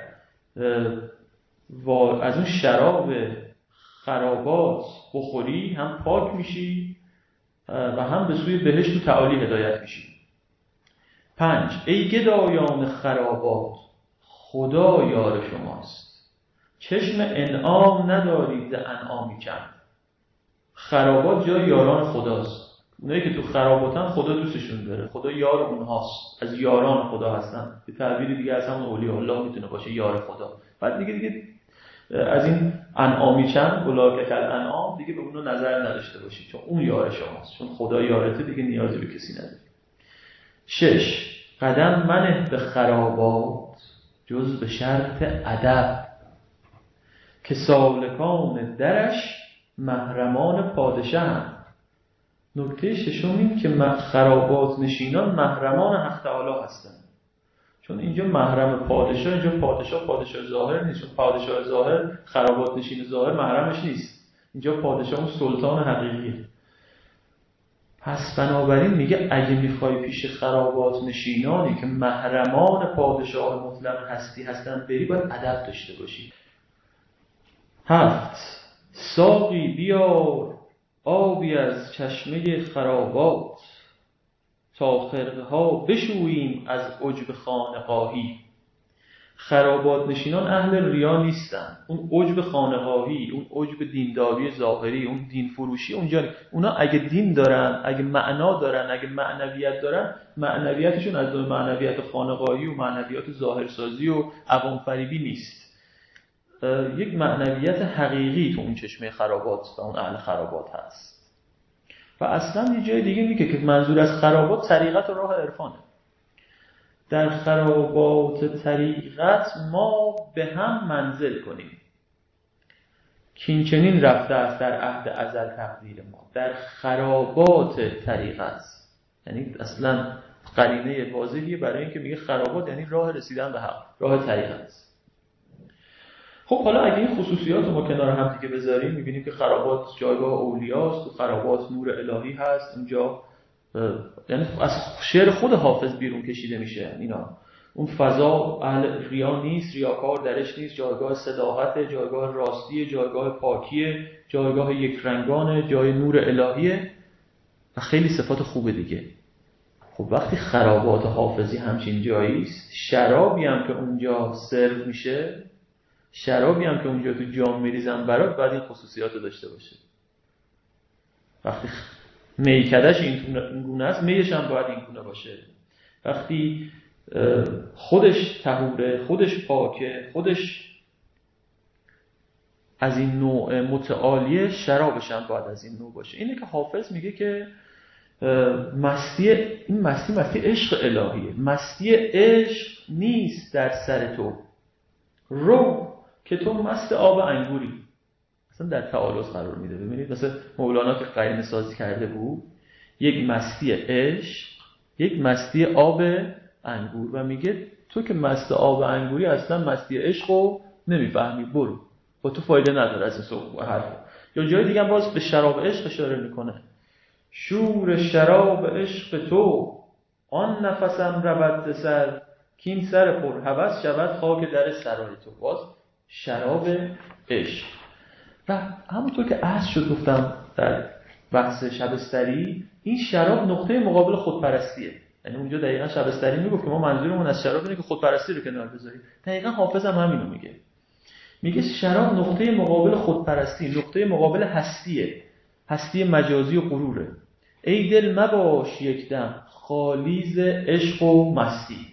از اون شراب خرابات بخوری هم پاک میشی و هم به سوی بهشت و تعالی هدایت میشی. 5، ای گدایان خرابات خدا یار شماست، چشم انعام ندارید ز انعامی کم. خرابات جای یاران خداست، اونایی که تو خراباتن خدا دوستشون داره، خدا یار اونهاست، از یاران خدا هستن. به تعبیر دیگه از همون اولیاء الله میتونه باشه یار خدا. بعد دیگه از این انعامی چند اولئک کالانعام دیگه به اونها نظر نداشته باشی، چون اون یار شماست، چون خدا یارته دیگه نیازی به کسی نداری. 6، قدم منه به خرابات جز به شرط ادب، که سالکان درش محرمان پادشاهند. نکته ششم این که خرابات نشینان محرمان حق تعالی هستند. چون اینجا محرم پادشاه، اینجا پادشاه ظاهر نیست، چون پادشاه ظاهر خرابات نشین ظاهر محرمش نیست. اینجا پادشاه اون سلطان حقیقیه. پس بنابراین میگه اگه میخوای پیش خرابات نشینانی که محرمان پادشاه مطلق هستی هستن بری، باید ادب داشته باشی. 7. ساقی بیار آبی از چشمه خرابات، تا خرقه ها بشوییم از عجب خانقاهی. خرابات نشینان اهل ریا نیستن. اون عجب خانقاهی، اون عجب دینداری ظاهری، اون دین فروشی اونجا. اونا اگه دین دارن، اگه معنا دارن، اگه معنویت دارن، معنویتشون از نوع معنویت خانقاهی و معنویت ظاهرسازی و عوام فریبی نیست. یک معنویت حقیقی تو اون چشمه خرابات و اون اهل خرابات هست. و اصلا یه جای دیگه میگه که منظور از خرابات طریقت و راه عرفانه. در خرابات طریقت ما به هم منزل کنیم، کین چنین رفته است در عهد ازل تقدیر ما. در خرابات طریقت، یعنی اصلا قرینه واضحیه برای اینکه میگه خرابات یعنی راه رسیدن به حق، راه طریقت. خب حالا اگه این خصوصیات رو ما کنار هم دیگه بذاریم، میبینیم که خرابات جایگاه اولیاست، تو خرابات نور الهی هست. اونجا یعنی از شعر خود حافظ بیرون کشیده میشه اینا. اون فضا اهل ریا نیست، ریاکار درش نیست، جایگاه صداقت، جایگاه راستی، جایگاه پاکیه، جایگاه یکرنگانه، جای نور الهیه و خیلی صفات خوبه دیگه. خب وقتی خرابات حافظی همچین جاییست، شرابی هم که اونجا سرو میشه، شرابی هم که اونجا تو جام میریزن برات، باید این خصوصیات رو داشته باشه. وقتی میکدش این گونه است، میش هم باید این گونه باشه. وقتی خودش طهوره، خودش پاکه، خودش از این نوع متعالیه، شرابش هم باید از این نوع باشه. اینه که حافظ میگه که این مستی عشق الهیه. مستی عشق نیست در سر تو، رو که تو مست آب انگوری. اصلا در تعالض قرار میده. ببینید مثلا مولانا که قرینه سازی کرده بود، یک مستی عشق، یک مستی آب انگور، و میگه تو که مست آب انگوری اصلا مستی عشقو نمیفهمی، برو، با تو فایده نداره از این صحبت حرف. یا جای دیگه هم باز به شراب عشق اشاره میکنه. شور شراب عشق تو آن نفسم رود سر، کین سر پر هوس شود خاک در سرای تو. باز شراب عشق. و همونطور که عرض شد گفتم در بحث شبستری، این شراب نقطه مقابل خودپرستیه. یعنی اونجا دقیقاً شبستری میگفت که ما منظورمون از شراب اینه که خودپرستی رو کنار بذاریم. دقیقاً حافظ هم همینو میگه شراب نقطه مقابل خودپرستی، نقطه مقابل هستیه، هستی مجازی و غروره. ای دل مباش یکدم خالیز عشق و مستی،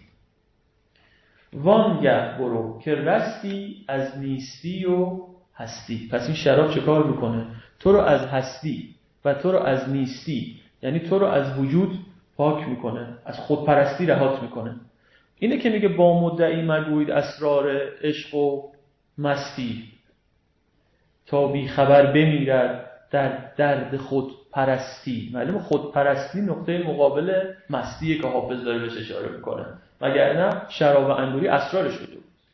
وانگه برو که رستی از نیستی و هستی. پس این شراب چه کار میکنه؟ تو رو از هستی و تو رو از نیستی، یعنی تو رو از وجود پاک میکنه، از خودپرستی رهات میکنه. اینه که میگه با مدعی مگوید اسرار عشق و مستی، تا بی خبر بمیرد در درد خودپرستی. معلومه خودپرستی نقطه مقابل مستیه که حافظ داره بهش اشاره میکنه، وگرنه شراب انگوری اسرارش بود.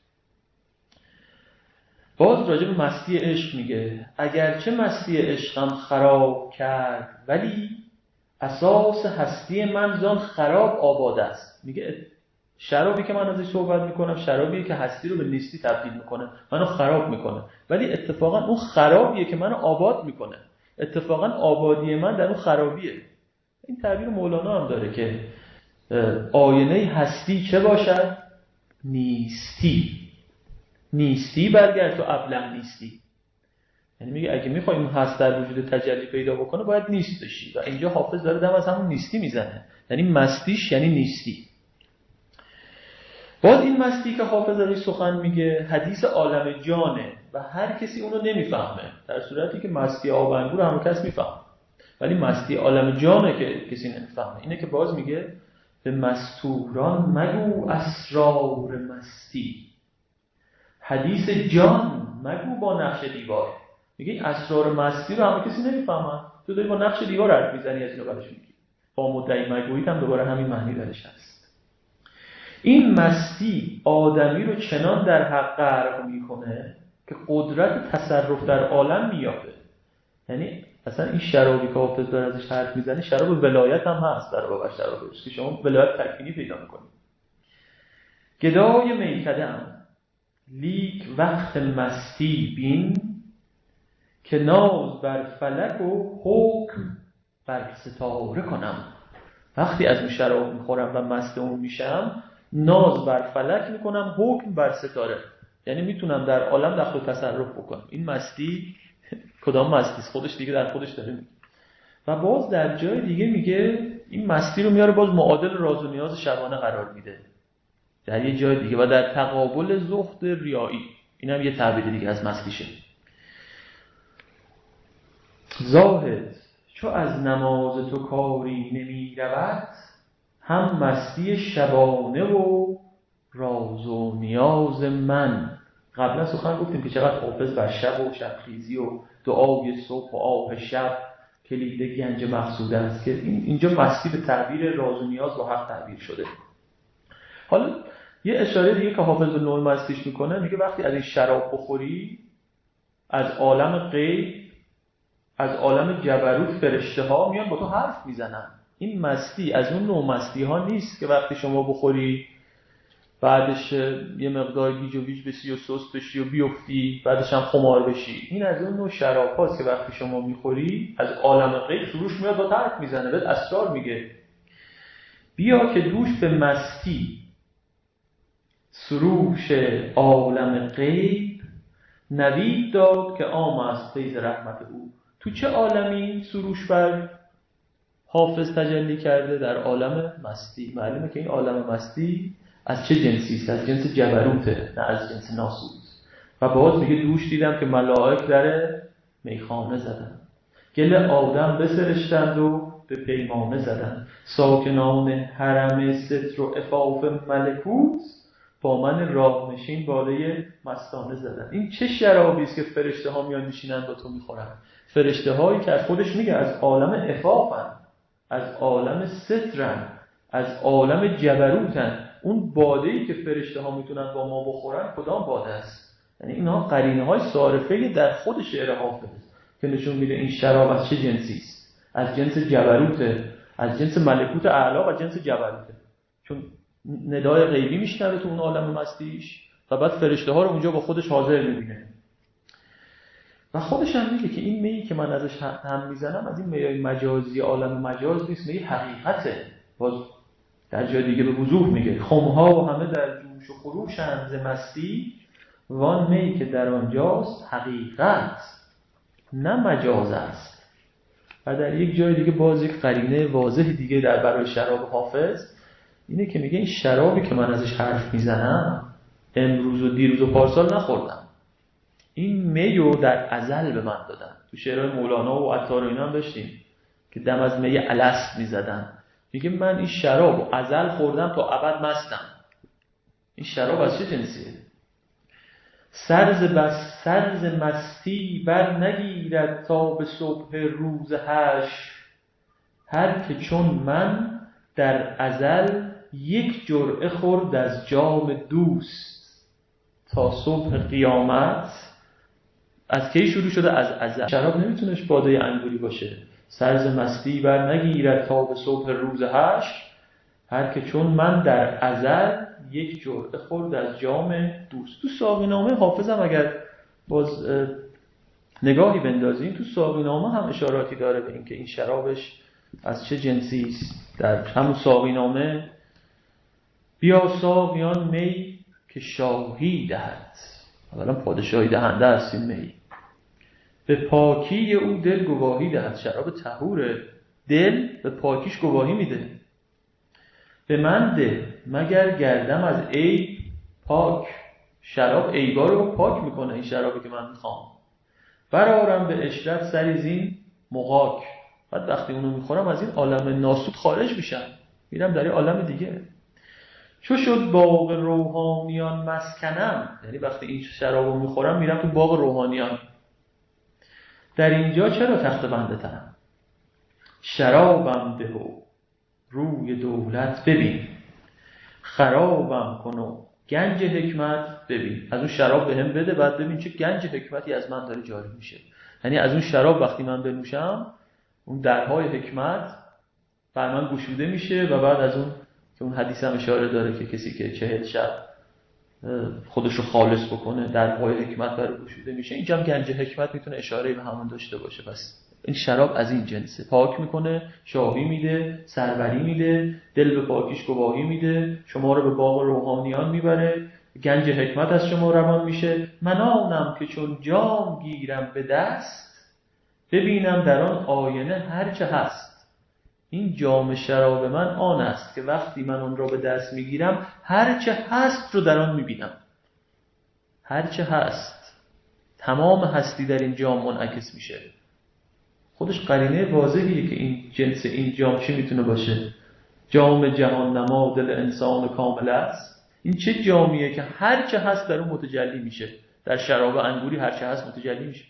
باز راجع به مستی عشق میگه اگرچه مستی عشقم خراب کرد، ولی اساس هستی من زان خراب آباد است. میگه شرابی که من ازش صحبت میکنم شرابیه که هستی رو به نیستی تبدیل میکنه، منو خراب میکنه، ولی اتفاقا اون خرابیه که منو آباد میکنه. اتفاقا آبادی من در اون خرابیه. این تعبیر مولانا هم داره که آینه هستی چه باشد؟ نیستی. نیستی برگرد تو ابله نیستی. یعنی میگه اگه میخوای اون هست در وجود تجلی پیدا بکنه باید نیست بشی، و اینجا حافظ داره دم از همون نیستی میزنه. یعنی مستیش یعنی نیستی. باز این مستی که حافظ ازش سخن میگه حدیث عالم جانه و هر کسی اونو نمیفهمه، در صورتی که مستی آب انگور همه کس میفهمه، ولی مستی عالم جانه که کسی نمیفهمه. اینه که باز میگه به مستوران مگو اسرار مستی، حدیث جان مگو با نقش دیوار. میگه اسرار مستی رو همه کسی نمیفهمن، تو داری با نقش دیوار حرف میزنی، از اینو برش میگی. با مدعی مگویی هم دوباره همین معنی درش هست. این مستی آدمی رو چنان در حق غرق میکنه که قدرت تصرف در عالم مییابه. یعنی اصلا این شرابی که حافظ داره ازش حرف میزنه، شراب ولایت هم هست در واقع، شرابش که شما ولایت تکوینی پیدا میکنید. گدای میکده ام لیک وقت مستی بین، که ناز بر فلک و حکم بر ستاره کنم. وقتی از اون شراب میخورم و مست اون میشم، ناز بر فلک میکنم، حکم بر ستاره. یعنی میتونم در عالم دخل و تصرف بکنم. این مستی کدام مستی است؟ خودش دیگه در خودش داره میگه. و باز در جای دیگه میگه این مستی رو میاره باز معادل راز و نیاز شبانه قرار میده در یه جای دیگه، و در تقابل زهد ریایی. این هم یه تعبیر دیگه از مستیشه. زاهد چو از نماز تو کاری نمی رود، هم مستی شبانه و راز و نیاز من. قبلا سخن گفتیم که چقدر حافظ بر شب و شبخیزی و دعای صبح و آه شب کلید گنج مقصود است، که اینجا مستی به تعبیر راز و نیاز با حق تعبیر شده. حالا یه اشاره دیگه که حافظ به نوع مستیش میکنه، میگه وقتی از این شراب بخوری، از عالم غیب، از عالم جبروت فرشته ها میان با تو حرف میزنن. این مستی از اون نوع مستی ها نیست که وقتی شما بخوری بعدش یه مقدار گیج و ویج بشی و سست بشی و بیفتی، بعدش هم خمار بشی. این از اون نوع شراب هاست که وقتی شما میخوری از عالم غیب سروش میاد با حرف میزنه، بهت اسرار میگه. بیا که دوش به مستی سروش عالم غیب، نوید داد که عام است فیض رحمت او. تو چه عالمی سروش بر حافظ تجلی کرده؟ در عالم مستی. معلومه که این عالم مستی از چه جنسی است؟ از جنس جبروته، نه از جنس ناسود. و باز میگه دوش دیدم که ملائک در میخانه زدن، گل آدم بسرشتند و به پیمانه زدن، ساکنان حرم ستر و عفاف ملکوت، با من راه نشین باله مستانه زدن. این چه شرابی است که فرشته ها میان میشینن با تو میخورن؟ فرشته هایی که از خودش میگه از عالم عفافن، از عالم سترن، از عالم جبروتن. اون باده‌ای که فرشته ها میتونن با ما بخورن کدام باده است؟ یعنی اینها قرینه های صارفه در خود شعر حافظ که نشون میده این شراب از چه جنسی است. از جنس جبروته، از جنس ملکوت اعلی و جنس جبروته، چون ندای غیبی میشنوه تو اون عالم مستیش و بعد فرشته ها رو اونجا با خودش حاضر میبینه. و خودش هم میگه که این میی که من ازش هم میزنم از این میای مجازی عالم مجاز نیست، می حقیقته. باز در جای دیگه به وضوح میگه خمها و همه در جوش و خروشند ز مستی، وان می که در آنجاست حقیقت نه مجاز است. و در یک جای دیگه باز یک قرینه واضح دیگه در برای شراب حافظ اینه که میگه این شرابی که من ازش حرف میزنم امروز و دیروز و پارسال نخوردم، این میو در ازل به من دادن. تو شعرهای مولانا و عطار و اینا هم داشتیم که دم از می الست میزدن. میگه من این شراب و ازل خوردم تا ابد مستم. این شراب از چه جنسیه؟ سرز مستی بر نگیرد تا به صبح روز حشر، هر که چون من در ازل یک جرعه خورد از جام دوست، تا صبح قیامت. از کی شروع شده؟ از ازل. شراب نمیتونش باده انگوری باشه. سرز مستی بر نگیرد تا به صبح روز حشر، هر که چون من در ازل یک جرعه خورد از جام دوست. تو ساقینامه حافظم اگر باز نگاهی بندازیم، تو ساقینامه هم اشاراتی داره به اینکه این شرابش از چه جنسی است. در همون ساقینامه بیا ساقیان می که شاهی دهد، اولا پادشاهی دهنده است این می، به پاکی او دل گواهی دهد. شراب طهور، دل به پاکیش گواهی میده. به من ده مگر گردم از عیب پاک. شراب عیبا رو پاک میکنه. این شرابی که من میخوام برارم به اشرت سری زین مغاک. بعد وقتی اونو میخورم از این عالم ناسود خارج میشم. میرم در عالم دیگه. چو شد باغ روحانیان مسکنم، یعنی وقتی این شرابو میخورم میرم تو باغ روحانیان. در اینجا چرا تخت بنده تنم؟ شرابم ده و روی دولت ببین، خرابم کن و گنج حکمت ببین. از اون شراب بهم بده، بعد ببین چه گنج حکمتی از من داره جاری میشه. یعنی از اون شراب وقتی من بنوشم، اون درهای حکمت بر من گشوده میشه و بعد از اون که اون حدیث هم اشاره داره که کسی که 40 شب خودش رو خالص بکنه درهای حکمت بر گشوده میشه. اینجا هم گنج حکمت میتونه اشاره به همون داشته باشه. پس این شراب از این جنسه، پاک میکنه، شاهی میده، سروری میده، دل به پاکیش گواهی میده، شما رو به باغ روحانیان میبره، گنج حکمت از شما روان میشه. من آنم که چون جام گیرم به دست، ببینم در آن آینه هرچه هست. این جام شراب من آن است که وقتی من اون را به دست میگیرم هرچه هست رو در آن میبینم. هرچه هست، تمام هستی در این جام منعکس میشه. خودش قرینه واضحیه که این جنس این جام چی میتونه باشه؟ جام جهان نما دل انسان کامل است. این چه جامیه که هرچه هست در اون متجلی میشه؟ در شراب انگوری هرچه هست متجلی میشه.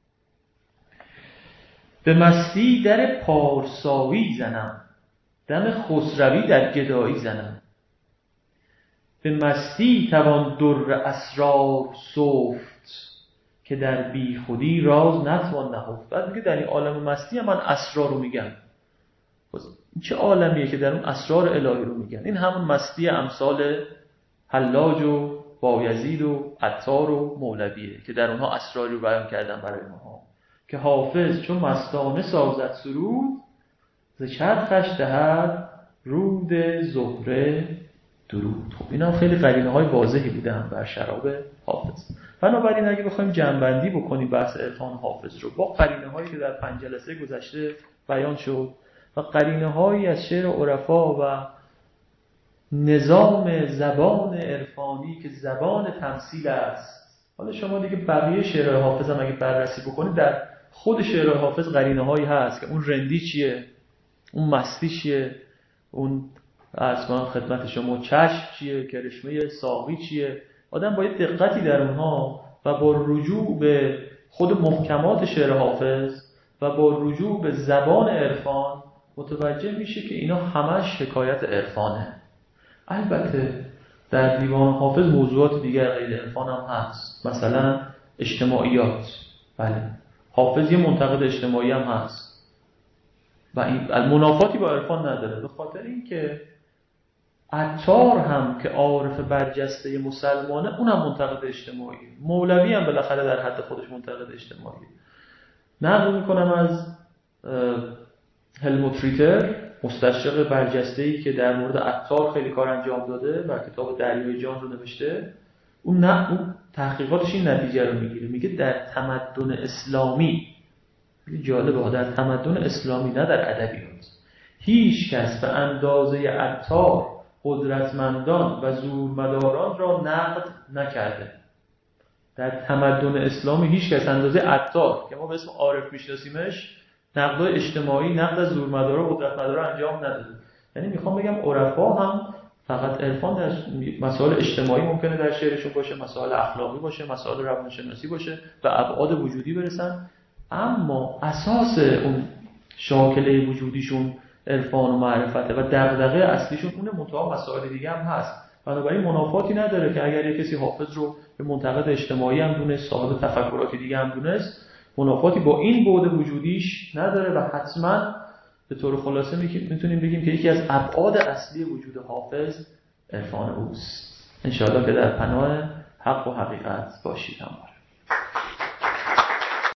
به مستی در پارسایی زنم، دم خسروی در گدایی زنم. به مستی توان در اسرار سفت، که در بی خودی راز نتوان نهفت. بعد میگه در این عالم مستی هم من اسرار رو میگم. این چه عالمیه که در اون اسرار الهی رو میگن؟ این همون مستی امثال حلاج و بایزید و عطار و مولویه که در اونها اسراری رو بیان کردن برای ما، که حافظ چون مستانه سازد سرود، ز چرخش دهد رود زهره درود. خب اینا خیلی قرینه های واضحی بودن بر شراب حافظ. بنابراین اگه بخوایم جمع‌بندی بکنیم بحث عرفان حافظ رو با قرینه هایی که در 5 جلسه گذشته بیان شد و قرینه هایی از شعر عرفا و نظام زبان عرفانی که زبان تمثیل است. حالا شما دیگه بقیه شعر حافظ هم اگه بررسی بکنید، در خود شعر حافظ قرینه هایی هست که اون رندی چیه، اون مستی چیه، اون اصلا خدمت شما چشم چیه، کرشمه ساقی چیه. آدم باید دقتی در اونها و با رجوع به خود محکمات شعر حافظ و با رجوع به زبان عرفان متوجه میشه که اینا همش حکایت عرفانه. البته در دیوان حافظ موضوعات دیگر غیر عرفان هم هست، مثلا اجتماعیات. بله، حافظ یه منتقد اجتماعی هم هست و این منافاتی با عرفان نداره، به خاطر اینکه عطار هم که عارف برجسته مسلمانه اونم منتقد اجتماعی، مولوی هم بالاخره در حد خودش منتقد اجتماعی. نقل میکنم از هلموت ریتر، مستشرق برجسته‌ای که در مورد عطار خیلی کار انجام داده و کتاب دریای جان رو نوشته. اون تحقیقاتش این نتیجه رو میگیره، میگه در تمدن اسلامی، جالبه، در تمدن اسلامی نه در ادبیات، هیچ کس به اندازه عطار قدرتمندان و زورمداران را نقد نکرده. در تمدن اسلامی هیچ کس اندازه عطار که ما به اسم عارف میشناسیمش نقدای اجتماعی، نقد از زورمدارا و قدرتمندارا انجام نداده. یعنی میخوام بگم عرفا هم فقط عرفان در مسائل اجتماعی ممکنه در شعرشون باشه، مسائل اخلاقی باشه، مسائل روانشناسی باشه و ابعاد وجودی برسن، اما اساس اون شاکله وجودیشون عرفان و معرفته و دغدغه اصلیشون اون منتها مسائل دیگه هم هست. بنابراین منافاتی نداره که اگر یک کسی حافظ رو به منتقد اجتماعی هم دونست، صاحب تفکرات دیگه هم دونست، منافاتی با این بعد وجودیش نداره و حتما به طور خلاصه میتونیم بگیم که یکی از ابعاد اصلی وجود حافظ عرفان اوست. انشاءالله که در پناه حق و حقیقت باشید. هم